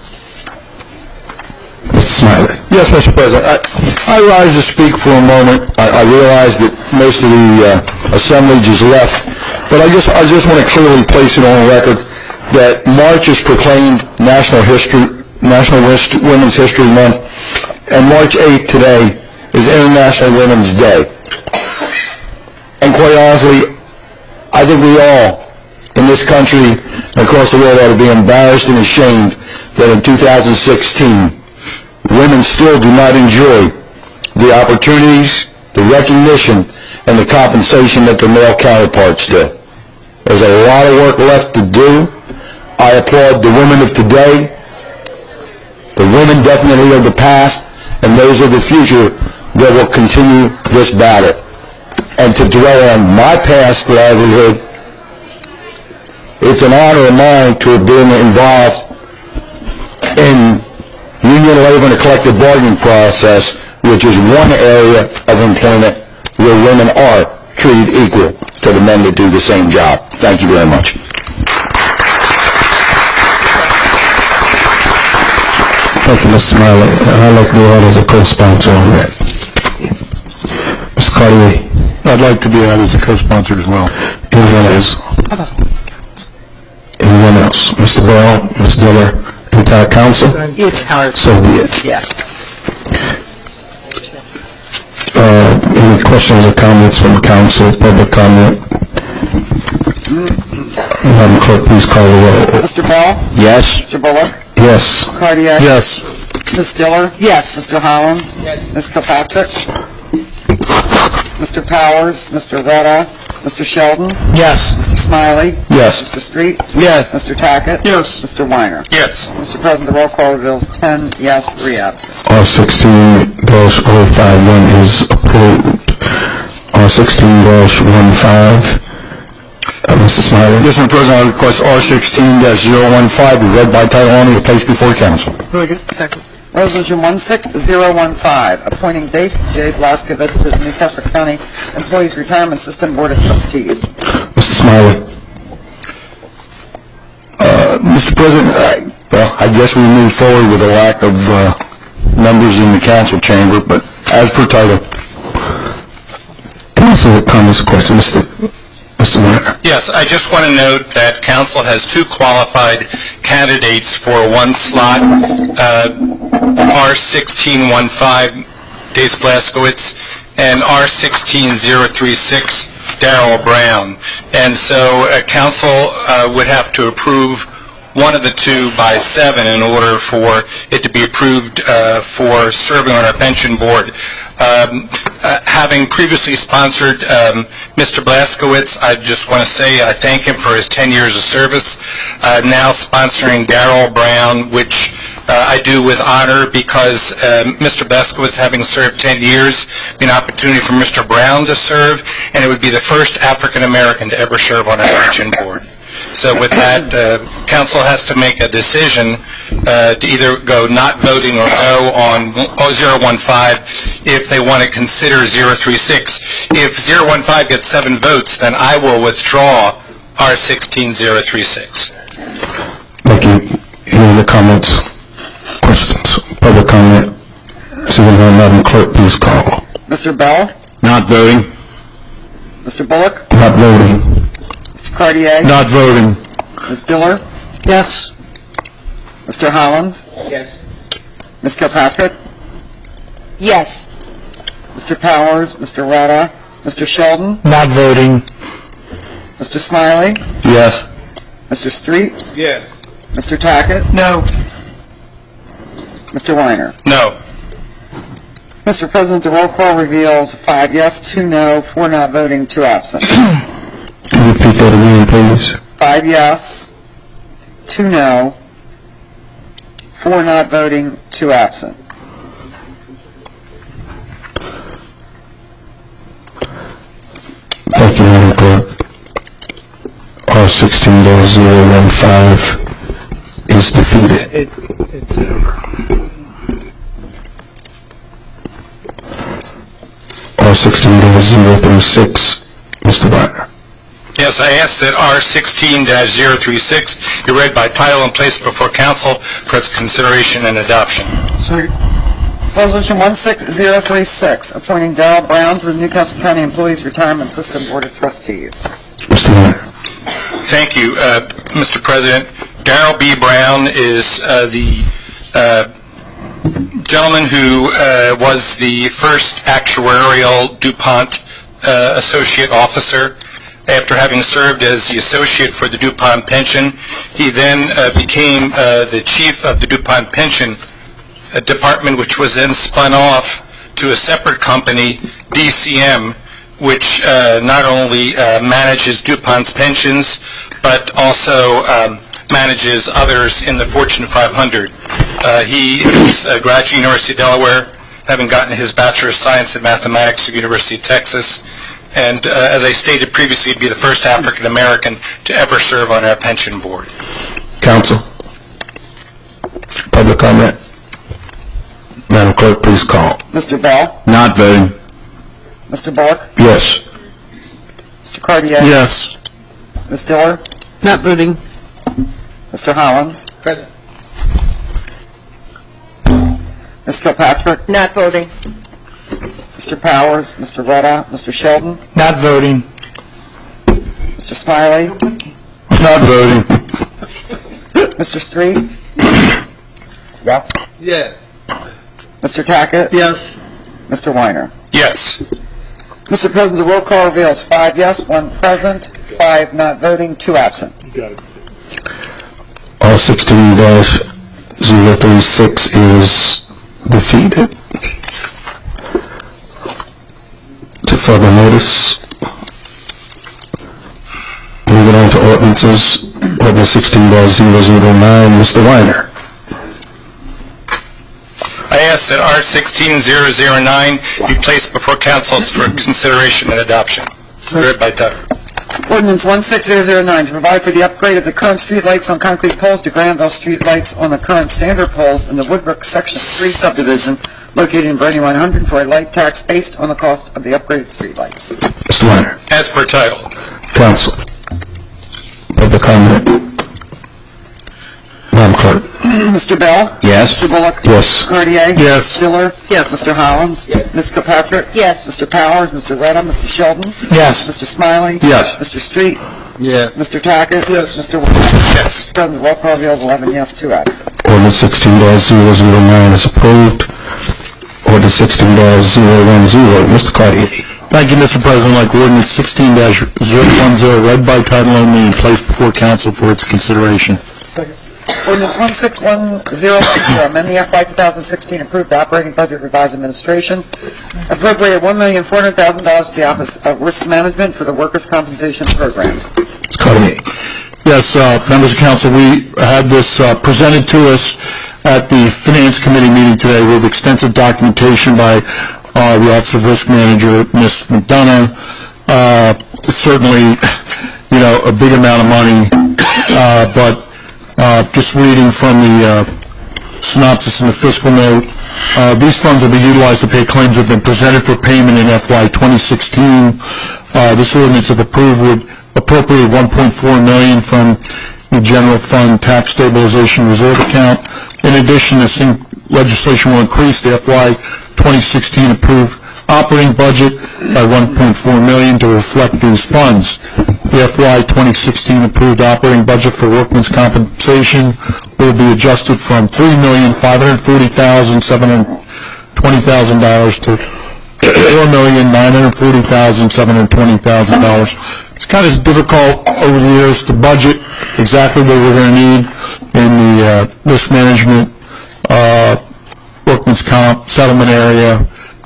Mr. Smiley. Yes, Mr. President. I rise to speak for a moment. I realize that most of the assemblage is left, but I just want to clearly place it on record that March is proclaimed National Women's History Month, and March 8th today is International Women's Day. And quite honestly, I think we all in this country and across the world ought to be embarrassed and ashamed that in 2016, women still do not enjoy the opportunities, the recognition, and the compensation that their male counterparts do. There's a lot of work left to do. I applaud the women of today, the women definitely of the past, and those of the future that will continue this battle. And to dwell on my past livelihood, it's an honor of mine to have been involved in union labor and a collective bargaining process, which is one area of employment where women are treated equal to the men that do the same job. Thank you very much. Thank you, Mr. Smiley. I'd like to be added as a co-sponsor on that. Mr. Cartier. I'd like to be added as a co-sponsor as well. Anyone else? Anyone else? Mr. Bell, Ms. Diller, entire council? So be it. Yeah. Any questions or comments from council, public comment? Madam Clerk, please call the roll. Mr. Bell? Yes. Mr. Bullock? Yes. Cartier? Yes. Ms. Diller? Yes. Mr. Hollins? Yes. Ms. Kilpatrick? Mr. Powers? Mr. Retta? Mr. Sheldon? Yes. Mr. Smiley? Yes. Mr. Street? Yes. Mr. Tackett? Yes. Mr. Weiner? Yes. Mr. President, the roll call reveals 10 yes, 3 absent. R16-051 is approved. R16-15, Mr. Smiley? Yes, Mr. President, I request R16-015 be read by title only and placed before council. Very good. Second. Resolution 16015, appointing Dace J. Blaskovitz to the Newcastle County Employees Retirement System Board of Trustees. Mr. Smiley? Mr. President, I guess we move forward with a lack of members in the council chamber, but as per title. Council comments or questions? Mr. Weiner? Yes, I just want to note that council has 2 qualified candidates for 1 slot, R1615, Dace Blaskowitz, and R16036, Darrell Brown. And so council would have to approve one of the 2 by 7 in order for it to be approved for serving on our pension board. Having previously sponsored Mr. Blaskowitz, I just want to say I thank him for his 10 years of service. Now sponsoring Darrell Brown, which I do with honor because Mr. Blaskowitz, having served 10 years, an opportunity for Mr. Brown to serve, and it would be the first African American to ever serve on our pension board. So with that, council has to make a decision to either go not voting or no on 015 if they want to consider 036. If 015 gets 7 votes, then I will withdraw R16036. Thank you. Any other comments, questions, public comment? Seeing none, Madam Clerk, please call. Mr. Bell? Not voting. Mr. Bullock? Not voting. Mr. Cartier? Not voting. Ms. Diller? Yes. Mr. Hollins? Yes. Ms. Kilpatrick? Yes. Mr. Powers? Mr. Retta? Mr. Sheldon? Not voting. Mr. Smiley? Yes. Mr. Street? Yes. Mr. Tackett? No. Mr. Weiner? No. Mr. President, the roll call reveals 5 yes, 2 no, 4 not voting, 2 absent. Repeat that again, please. 5 yes, 2 no, 4 not voting, 2 absent. Thank you, Madam Clerk. R16-015 is defeated. It's over. R16-036, Mr. Weiner. Yes, I ask that R16-036 be read by title and placed before council for its consideration and adoption. Resolution 16036, appointing Darrell Brown to the Newcastle County Employees Retirement System Board of Trustees. Mr. Weiner. Thank you, Mr. President. Darrell B. Brown is the gentleman who was the first actuarial DuPont associate officer. After having served as the associate for the DuPont pension, he then became the chief of the DuPont pension department, which was then spun off to a separate company, DCM, which not only manages DuPont's pensions, but also manages others in the Fortune 500. He is a graduate of University of Delaware, having gotten his Bachelor of Science in Mathematics at University of Texas. And as I stated previously, he'd be the first African American to ever serve on our pension board. Council. Public comment. Madam Clerk, please call. Mr. Bell? Not voting. Mr. Bullock? Yes. Mr. Cartier? Yes. Ms. Diller? Not voting. Mr. Hollins? Present. Ms. Kilpatrick? Not voting. Mr. Powers? Mr. Retta? Mr. Sheldon? Not voting. Mr. Smiley? Not voting. Mr. Street? Yes. Yes. Mr. Tackett? Yes. Mr. Weiner? Yes. Mr. President, the roll call reveals 5 yes, 1 present, 5 not voting, 2 absent. All 16-036 is defeated. To further notice, moving on to ordinances, ordinance 16-009, Mr. Weiner. I ask that R-16-009 be placed before council for consideration and adoption. Read by title. Ordinance 16009 to provide for the upgrade of the current streetlights on concrete poles to Granville streetlights on the current standard poles in the Woodbrook Section 3 subdivision located in Brandywine 100 for a light tax based on the cost of the upgraded streetlights. Mr. Weiner. As per title. Council. Public comment. Madam Clerk. Mr. Bell? Yes. Mr. Bullock? Yes. Mr. Cartier? Yes. Stiller? Yes. Mr. Hollins? Yes. Ms. Kirkpatrick? Yes. Mr. Powers? Mr. Redham? Mr. Sheldon? Yes. Mr. Smiley? Yes. Mr. Street? Yes. Mr. Tackett? Yes. Mr. Weiner? Yes. President, roll call reveals 11 yes, 2 absent. Ordinance 16-009 is approved. Ordinance 16-010, Mr. Cartier. Thank you, Mr. President. Like ordinance 16-010, read by title only and placed before council for its consideration. Ordinance 16100, amend the FY 2016 approved operating budget revised administration, appropriate $1,400,000 to the Office of Risk Management for the Workers' Compensation Program. Cartier. Yes, members of council, we had this presented to us at the Finance Committee meeting today with extensive documentation by the Office of Risk Manager, Ms. McDonough. It's certainly, a big amount of money, but just reading from the synopsis in the fiscal note, these funds will be utilized to pay claims that have been presented for payment in FY 2016. This ordinance, if approved, would appropriate $1.4 million from the General Fund Tax Stabilization Reserve Account. In addition, this legislation will increase the FY 2016 approved operating budget by $1.4 million to reflect these funds. The FY 2016 approved operating budget for workmen's compensation will be adjusted from $3,540,720,000 to $4,940,720,000. It's kind of difficult over the years to budget exactly what we're going to need in the risk management, workman's comp settlement area,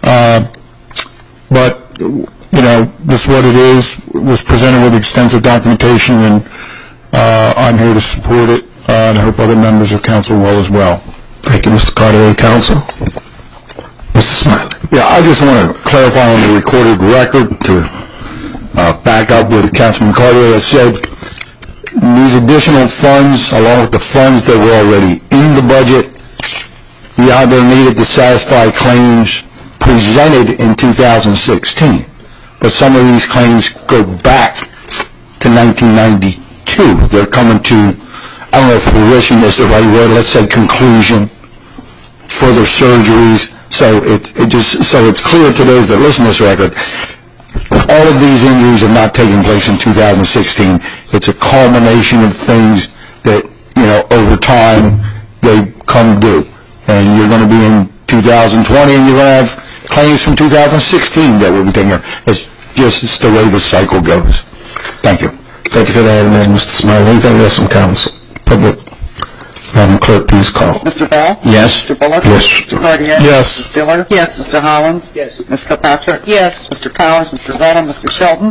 but this is what it is. It was presented with extensive documentation, and I'm here to support it, and I hope other members of council will as well. Thank you, Mr. Cartier. Council. Mr. Smiley. Yeah, I just want to clarify on the recorded record to back up with Councilman Cartier has said. These additional funds, along with the funds that were already in the budget, they're needed to satisfy claims presented in 2016. But some of these claims go back to 1992. They're coming to, I don't know if fruition is the right word, let's say conclusion, further surgeries. So it's clear to those that listen to this record, all of these injuries have not taken place in 2016. It's a culmination of things that, over time, they come due. And you're going to be in 2020, and you're going to have claims from 2016 that will be taken care of. It's the way the cycle goes. Thank you. Thank you for that, Mr. Smiley. Anything else from council? Public. Madam Clerk, please call. Mr. Bell? Yes. Mr. Bullock? Yes. Mr. Cartier? Yes. Mr. Stiller? Yes. Mr. Hollins? Yes. Ms. Kirkpatrick? Yes. Mr. Powers? Mr. Redham? Mr. Sheldon?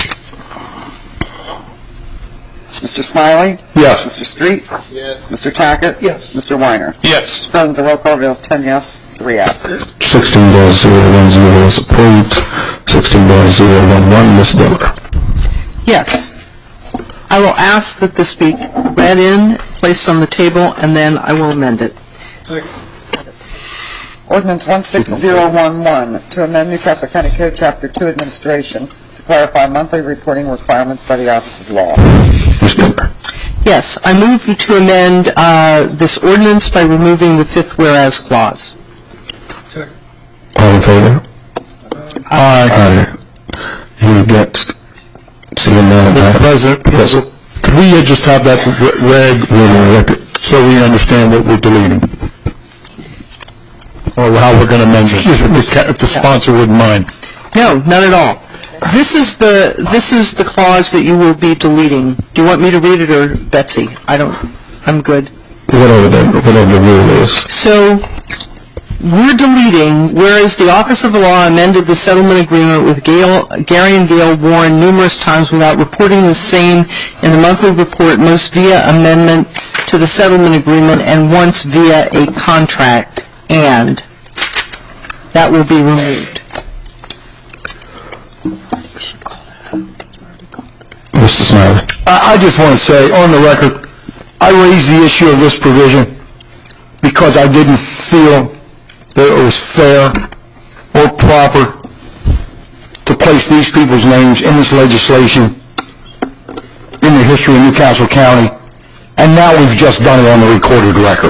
Mr. Smiley? Yes. Mr. Street? Yes. Mr. Tackett? Yes. Mr. Weiner? Yes. Mr. President, the roll call reveals 10 yes, 3 absent. 16-010 is approved. 16-011, Ms. Diller. Yes. I will ask that this be read in, placed on the table, and then I will amend it. Ordinance 16011 to amend Newcastle County Code Chapter 2 Administration to clarify monthly reporting requirements by the Office of Law. Ms. Diller. Yes, I move to amend this ordinance by removing the 5th whereas clause. All in favor? Aye. Any against? Seeing Mr. President, could we just have that read so we understand what we're deleting? Or how we're going to mention it, if the sponsor wouldn't mind. No, not at all. This is the clause that you will be deleting. Do you want me to read it or Betsy? I'm good. Whatever the rule is. So, we're deleting, whereas the Office of the Law amended the settlement agreement with Gary and Gail Warren numerous times without reporting the same in the monthly report, most via amendment to the settlement agreement and once via a contract, and that will be removed. Mr. Smiley. I just want to say, on the record, I raised the issue of this provision because I didn't feel that it was fair or proper to place these people's names in this legislation in the history of Newcastle County, and now we've just done it on the recorded record.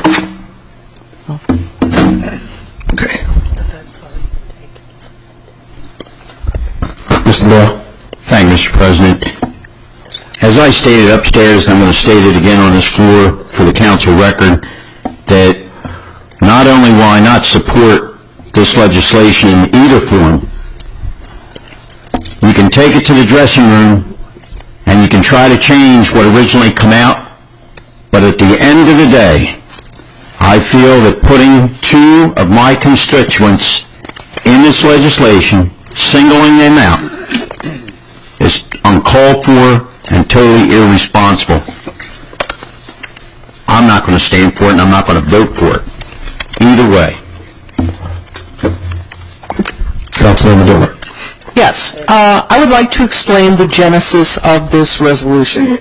Okay. Mr. Bell. Thank you, Mr. President. As I stated upstairs, and I'm going to state it again on this floor for the council record, that not only will I not support this legislation in either form, you can take it to the dressing room and you can try to change what originally come out, but at the end of the day, I feel that putting two of my constituents in this legislation, singling them out, is uncalled for and totally irresponsible. I'm not going to stand for it, and I'm not going to vote for it. Either way. Councilman Dillard. Yes, I would like to explain the genesis of this resolution.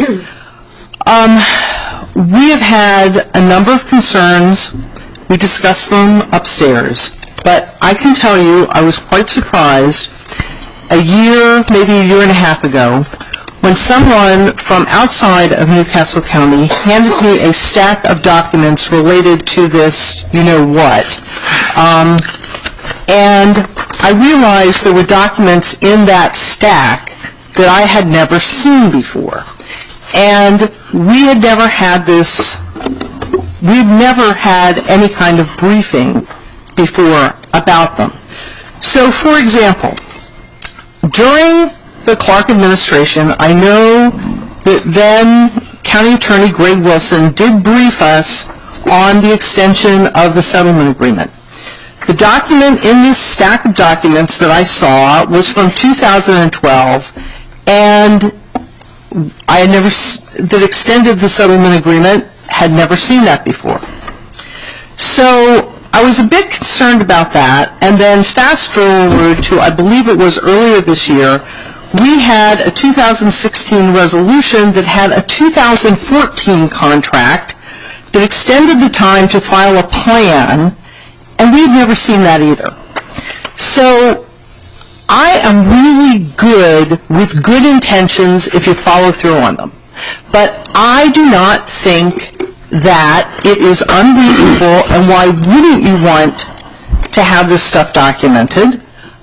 We have had a number of concerns. We discussed them upstairs. But I can tell you I was quite surprised maybe a year and a half ago, when someone from outside of Newcastle County handed me a stack of documents related to this you-know-what. And I realized there were documents in that stack that I had never seen before. And we had never had any kind of briefing before about them. So, for example, during the Clark administration, I know that then County Attorney Greg Wilson did brief us on the extension of the settlement agreement. The document in this stack of documents that I saw was from 2012, and that extended the settlement agreement, had never seen that before. So I was a bit concerned about that, and then fast forward to, I believe it was earlier this year, we had a 2016 resolution that had a 2014 contract that extended the time to file a plan, and we had never seen that either. So I am really good with good intentions if you follow through on them. But I do not think that it is unreasonable, and why wouldn't you want to have this stuff documented?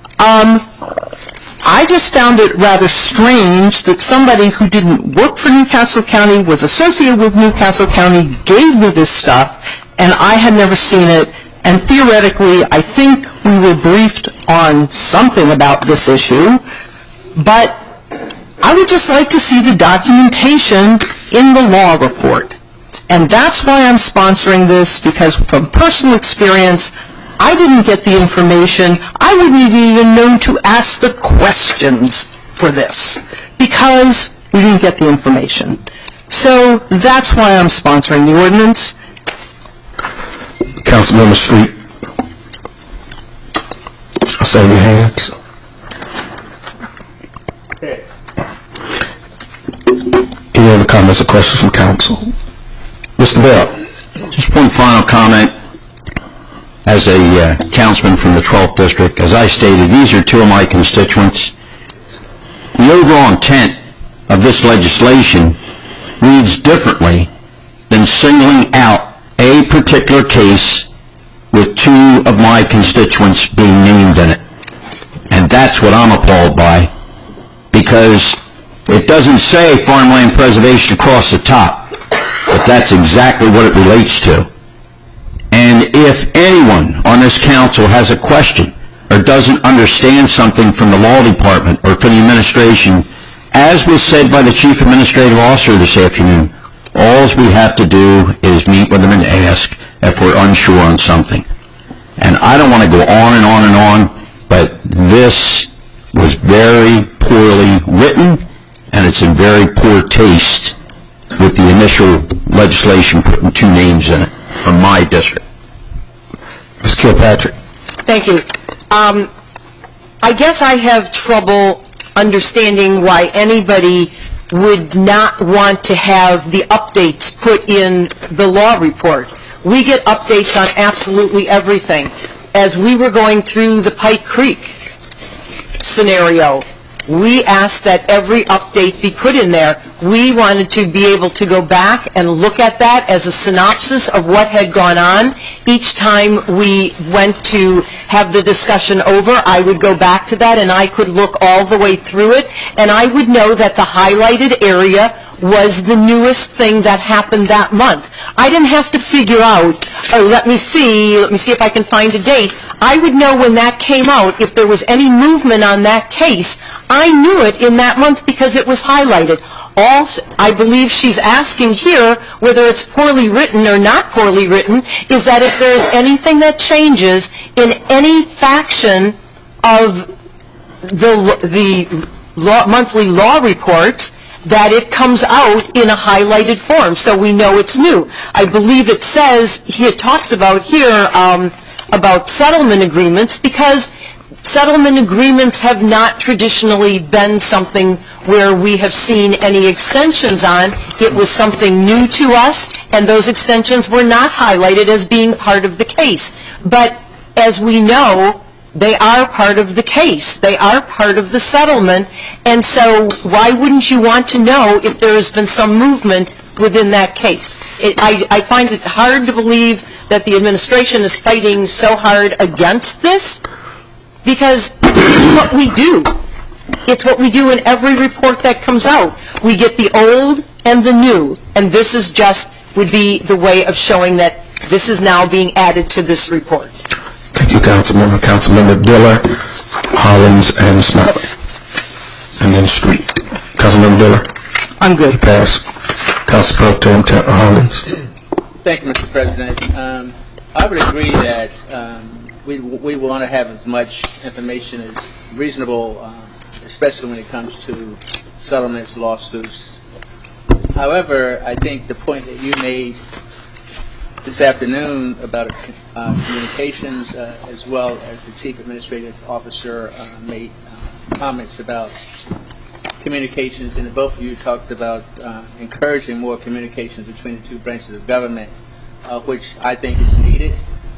I just found it rather strange that somebody who didn't work for Newcastle County, was associated with Newcastle County, gave me this stuff, and I had never seen it, and theoretically I think we were briefed on something about this issue, but I would just like to see the documentation in the law report. And that's why I'm sponsoring this, because from personal experience, I didn't get the information. I wouldn't even know to ask the questions for this, because we didn't get the information. So that's why I'm sponsoring the ordinance. Councilmember Street. I saw your hands. Any other comments or questions from council? Mr. Bell. Just one final comment. As a councilman from the 12th District, as I stated, these are two of my constituents. The overall intent of this legislation reads differently than singling out a particular case with two of my constituents being named in it. And that's what I'm appalled by, because it doesn't say farmland preservation across the top, but that's exactly what it relates to. And if anyone on this council has a question or doesn't understand something from the law department or from the administration, as was said by the chief administrative officer this afternoon, all we have to do is meet with them and ask if we're unsure on something. And I don't want to go on and on and on, but this was very poorly written, and it's in very poor taste with the initial legislation putting two names in it from my district. Ms. Kilpatrick. Thank you. I guess I have trouble understanding why anybody would not want to have the updates put in the law report. We get updates on absolutely everything. As we were going through the Pike Creek scenario, we asked that every update be put in there. We wanted to be able to go back and look at that as a synopsis of what had gone on. Each time we went to have the discussion over, I would go back to that and I could look all the way through it, and I would know that the highlighted area was the newest thing that happened that month. I didn't have to figure out, oh, let me see if I can find a date. I would know when that came out, if there was any movement on that case. I knew it in that month because it was highlighted. All I believe she's asking here, whether it's poorly written or not poorly written, is that if there is anything that changes in any faction of the monthly law reports, that it comes out in a highlighted form, so we know it's new. I believe it says, it talks about here, about settlement agreements, because settlement agreements have not traditionally been something where we have seen any extensions on. It was something new to us, and those extensions were not highlighted as being part of the case. But as we know, they are part of the case. They are part of the settlement, and so why wouldn't you want to know if there has been some movement within that case? I find it hard to believe that the administration is fighting so hard against this, because it's what we do. It's what we do in every report that comes out. We get the old and the new, and this is would be the way of showing that this is now being added to this report. Thank you, Councilmember. Councilmember Diller, Hollins, and Smiley. And then Street. Councilmember Diller? I'm good. You pass. Council Pro Tem Hollins. Thank you, Mr. President. I would agree that we want to have as much information as reasonable, especially when it comes to settlements, lawsuits. However, I think the point that you made this afternoon about communications, as well as the Chief Administrative Officer made comments about communications, and both of you talked about encouraging more communications between the two branches of government, which I think is needed.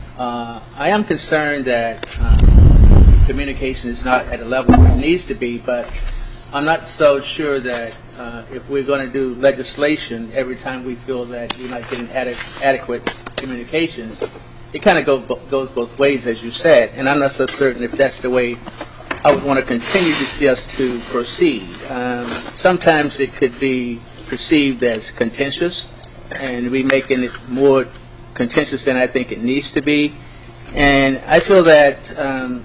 I am concerned that communication is not at a level where it needs to be, but I'm not so sure that if we're going to do legislation every time we feel that we're not getting adequate communications, it kind of goes both ways, as you said, and I'm not so certain if that's the way I would want to continue to see us to proceed. Sometimes it could be perceived as contentious, and we're making it more contentious than I think it needs to be. And I feel that,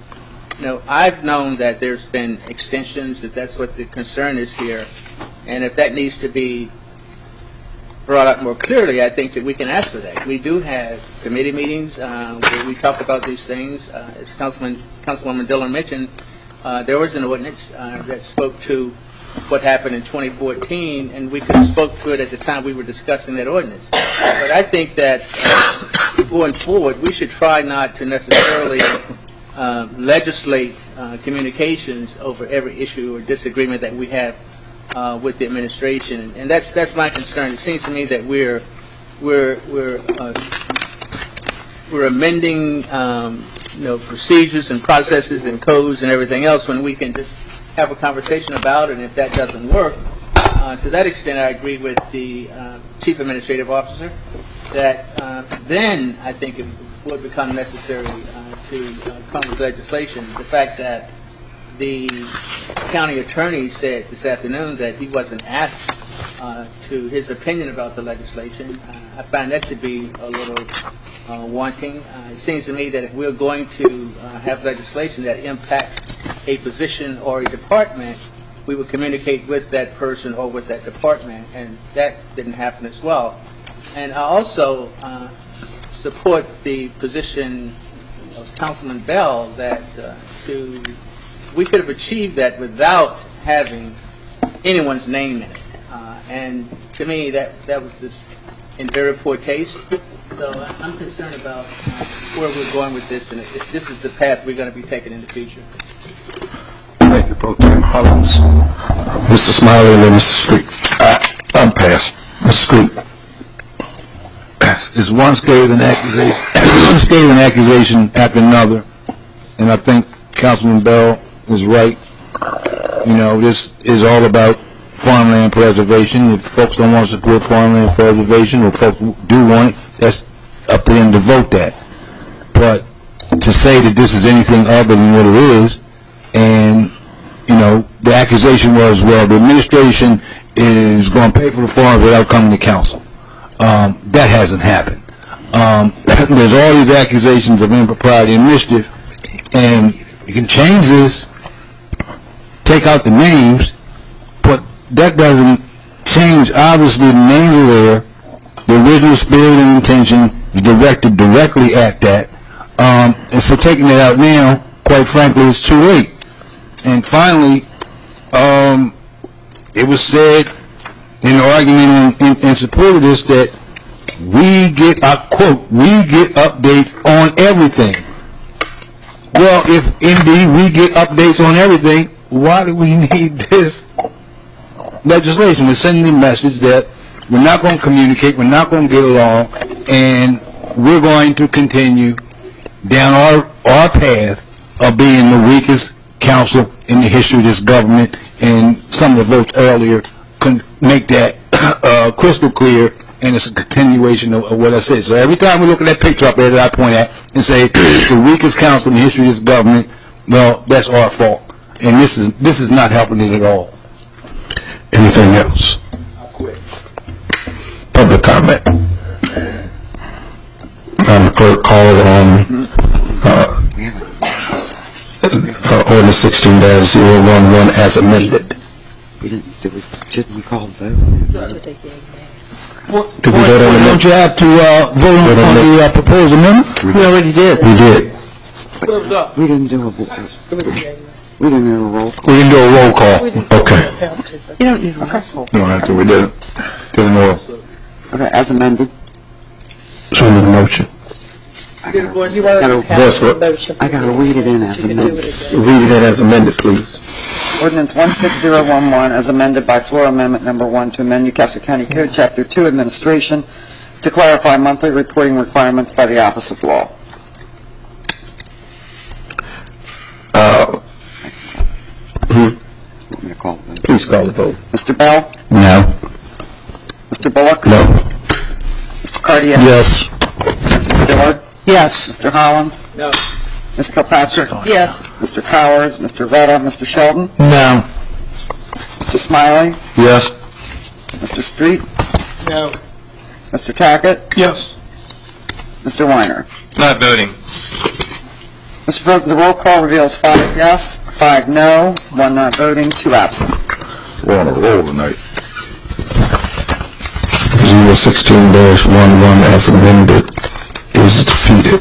I've known that there's been extensions, if that's what the concern is here, and if that needs to be brought up more clearly, I think that we can ask for that. We do have committee meetings where we talk about these things. As Councilwoman Dillon mentioned, there was an ordinance that spoke to what happened in 2014, and we could have spoke to it at the time we were discussing that ordinance. But I think that going forward, we should try not to necessarily legislate communications over every issue or disagreement that we have with the administration, and that's my concern. It seems to me that we're amending procedures and processes and codes and everything else when we can just have a conversation about it. And if that doesn't work, to that extent, I agree with the Chief Administrative Officer that then I think it would become necessary to come with legislation. The fact that the county attorney said this afternoon that he wasn't asked to his opinion about the legislation. I find that to be a little wanting. It seems to me that if we're going to have legislation that impacts a position or a department, we would communicate with that person or with that department, and that didn't happen as well. And I also support the position of Councilman Bell that we could have achieved that without having anyone's name in it. And to me, that was just in very poor taste. So I'm concerned about where we're going with this, and if this is the path we're going to be taking in the future. Thank you, Pro Tem Hollins. Mr. Smiley and then Mr. Street. I'm passed. Mr. Street. It's one scathing accusation after another, and I think Councilman Bell is right. You know, this is all about farmland preservation. If folks don't want to support farmland preservation, or folks do want it, that's up to them to vote that. But to say that this is anything other than what it is, and, you know, the accusation was, well, the administration is going to pay for the farms without coming to council. That hasn't happened. There's all these accusations of impropriety and mischief, and you can change this, take out the names, but that doesn't change, obviously, the names are there. The original spirit and intention is directed directly at that. And so taking that out now, quite frankly, it's too late. And finally, it was said in the argument in support of this that we get, I quote, we get updates on everything. Well, if indeed we get updates on everything, why do we need this legislation? We're sending a message that we're not going to communicate, we're not going to get along, and we're going to continue down our path of being the weakest council in the history of this government, and some of the votes earlier can make that crystal clear, and it's a continuation of what I said. So every time we look at that picture up there that I point at and say, it's the weakest council in the history of this government, well, that's our fault. And this is not helping it at all. Anything else? I'll quit. Public comment. Madam Clerk, call it on ordinance 16-011 as amended. Shouldn't we call the vote? Don't you have to vote on the proposed amendment? We already did. We did. We didn't do a roll call. We didn't do a roll call. We didn't do a roll call. Okay. You don't need a roll call. You don't have to. We did it. Didn't know. Okay, as amended. So we need a motion. I gotta read it in as amended. Read it in as amended, please. Ordinance 16011 as amended by floor amendment number 1 to amend Newcastle County Code Chapter 2 Administration to clarify monthly reporting requirements by the Office of Law. Want me to call the vote? Please call the vote. Mr. Bell? No. Mr. Bullock? No. Mr. Cardiac? Yes. Ms. Dillard? Yes. Mr. Hollins? No. Ms. Kilpatrick? Yes. Mr. Powers? Mr. Vedder? Mr. Sheldon? No. Mr. Smiley? Yes. Mr. Street? No. Mr. Tackett? Yes. Mr. Weiner? Not voting. Mr. President, the roll call reveals 5 yes, 5 no, 1 not voting, 2 absent. We're on a roll tonight. 016-11 as amended is defeated.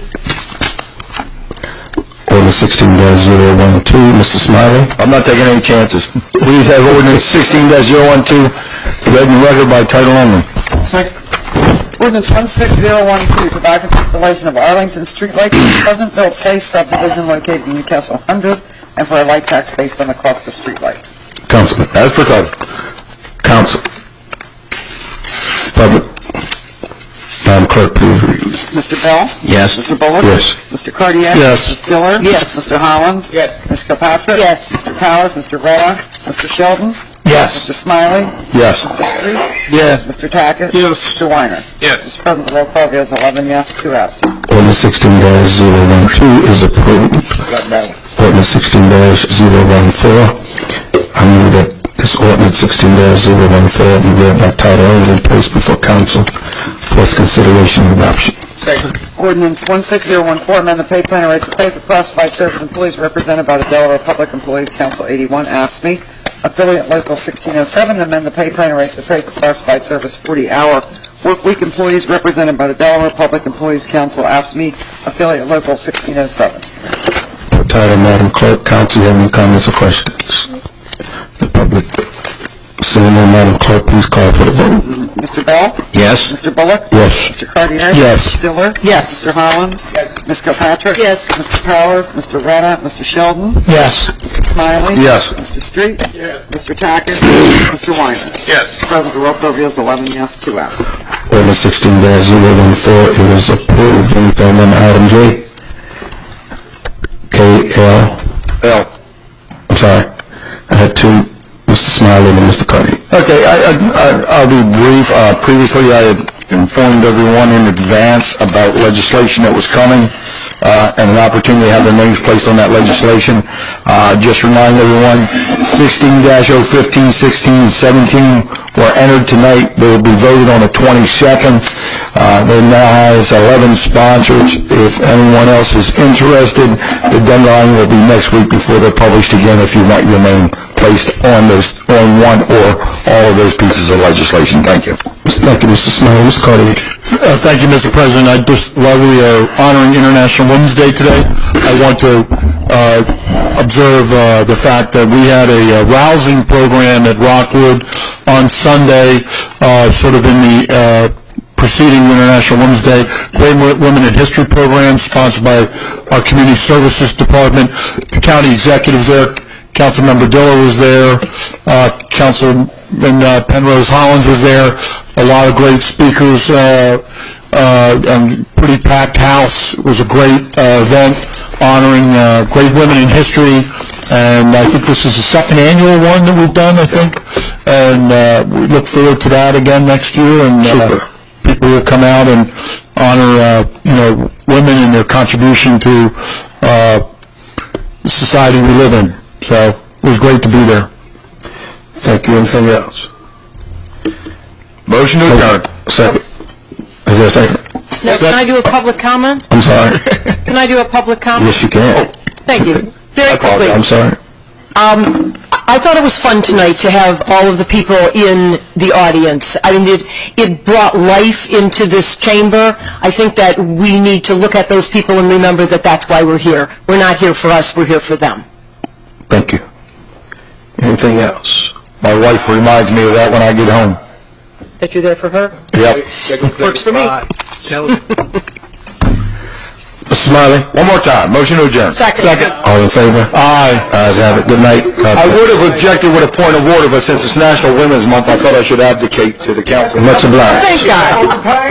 Ordinance 16-012, Mr. Smiley. I'm not taking any chances. Please have ordinance 16-012 read in the record by title only. Ordinance 16012, provide for the installation of Arlington streetlights in Pleasantville Place subdivision located in Newcastle 100, and for a light tax based on the cost of streetlights. Councilman. As per title. Council. Public. Madam Clerk, please read. Mr. Bell? Yes. Mr. Bullock? Yes. Mr. Cardiac? Yes. Ms. Dillard? Yes. Mr. Hollins? Yes. Ms. Kilpatrick? Yes. Mr. Powers? Mr. Vedder? Mr. Sheldon? Yes. Mr. Smiley? Yes. Mr. Street? Yes. Mr. Tackett? Yes. Mr. Weiner? Yes. Mr. President, the roll call reveals 11 yes, 2 absent. Ordinance 16-012 is approved. Got that one. Ordinance 16-014. I move that this ordinance 16-014 be read by title only and placed before council for its consideration and adoption. Ordinance 16014, amend the pay plan and rates of pay for classified service employees represented by the Delaware Public Employees Council 81, AFSCME, affiliate local 1607, amend the pay plan and rates of pay for classified service 40-hour work week employees represented by the Delaware Public Employees Council, AFSCME, affiliate local 1607. For title, Madam Clerk, council, you have any comments or questions? The public, seeing none, Madam Clerk, please call for the vote. Mr. Bell? Yes. Mr. Bullock? Yes. Mr. Cartier? Yes. Mr. Diller? Yes. Mr. Hollins? Yes. Ms. Kilpatrick? Yes. Mr. Powers? Mr. Retta? Mr. Sheldon? Yes. Mr. Smiley? Yes. Mr. Street? Yes. Mr. Tackett? Mr. Weiner? Yes. Mr. President, the roll call is 11 yes, 2 absent. Ordinance 16-014 is approved. Anything on item J? L. I'm sorry. I had two, Mr. Smiley and Mr. Cartier. Okay, I'll be brief. Previously, I had informed everyone in advance about legislation that was coming and an opportunity to have their names placed on that legislation. Just remind everyone, 16-015, 16, 17 were entered tonight. They will be voted on the 22nd. There now has 11 sponsors. If anyone else is interested, the deadline will be next week before they're published again if you want your name placed on one or all of those pieces of legislation. Thank you. Thank you, Mr. Smiley. Mr. Cartier. Thank you, Mr. President. While we are honoring International Women's Day today, I want to observe the fact that we had a rousing program at Rockwood on Sunday, sort of in the preceding International Women's Day. Great Women in History program sponsored by our Community Services Department. The county executives there, Councilmember Diller was there, Councilman Penrose Hollins was there, a lot of great speakers, pretty packed house. It was a great event honoring great women in history, and I think this is the second annual one that we've done, I think, and we look forward to that again next year, and people will come out and honor women and their contribution to the society we live in. So it was great to be there. Thank you. Anything else? Motion to adjourn. Second. Is there a second? No, can I do a public comment? I'm sorry. Can I do a public comment? Yes, you can. Thank you. Very quickly. I'm sorry. I thought it was fun tonight to have all of the people in the audience. I mean, it brought life into this chamber. I think that we need to look at those people and remember that that's why we're here. We're not here for us, we're here for them. Thank you. Anything else? My wife reminds me of that when I get home. That you're there for her? Yep. Works for me. Mr. Smiley? One more time. Motion to adjourn. Second. All in favor? Aye. Ayes have it. Good night. I would have objected with a point of order, but since it's National Women's Month, I thought I should abdicate to the council. Much obliged. Thank God.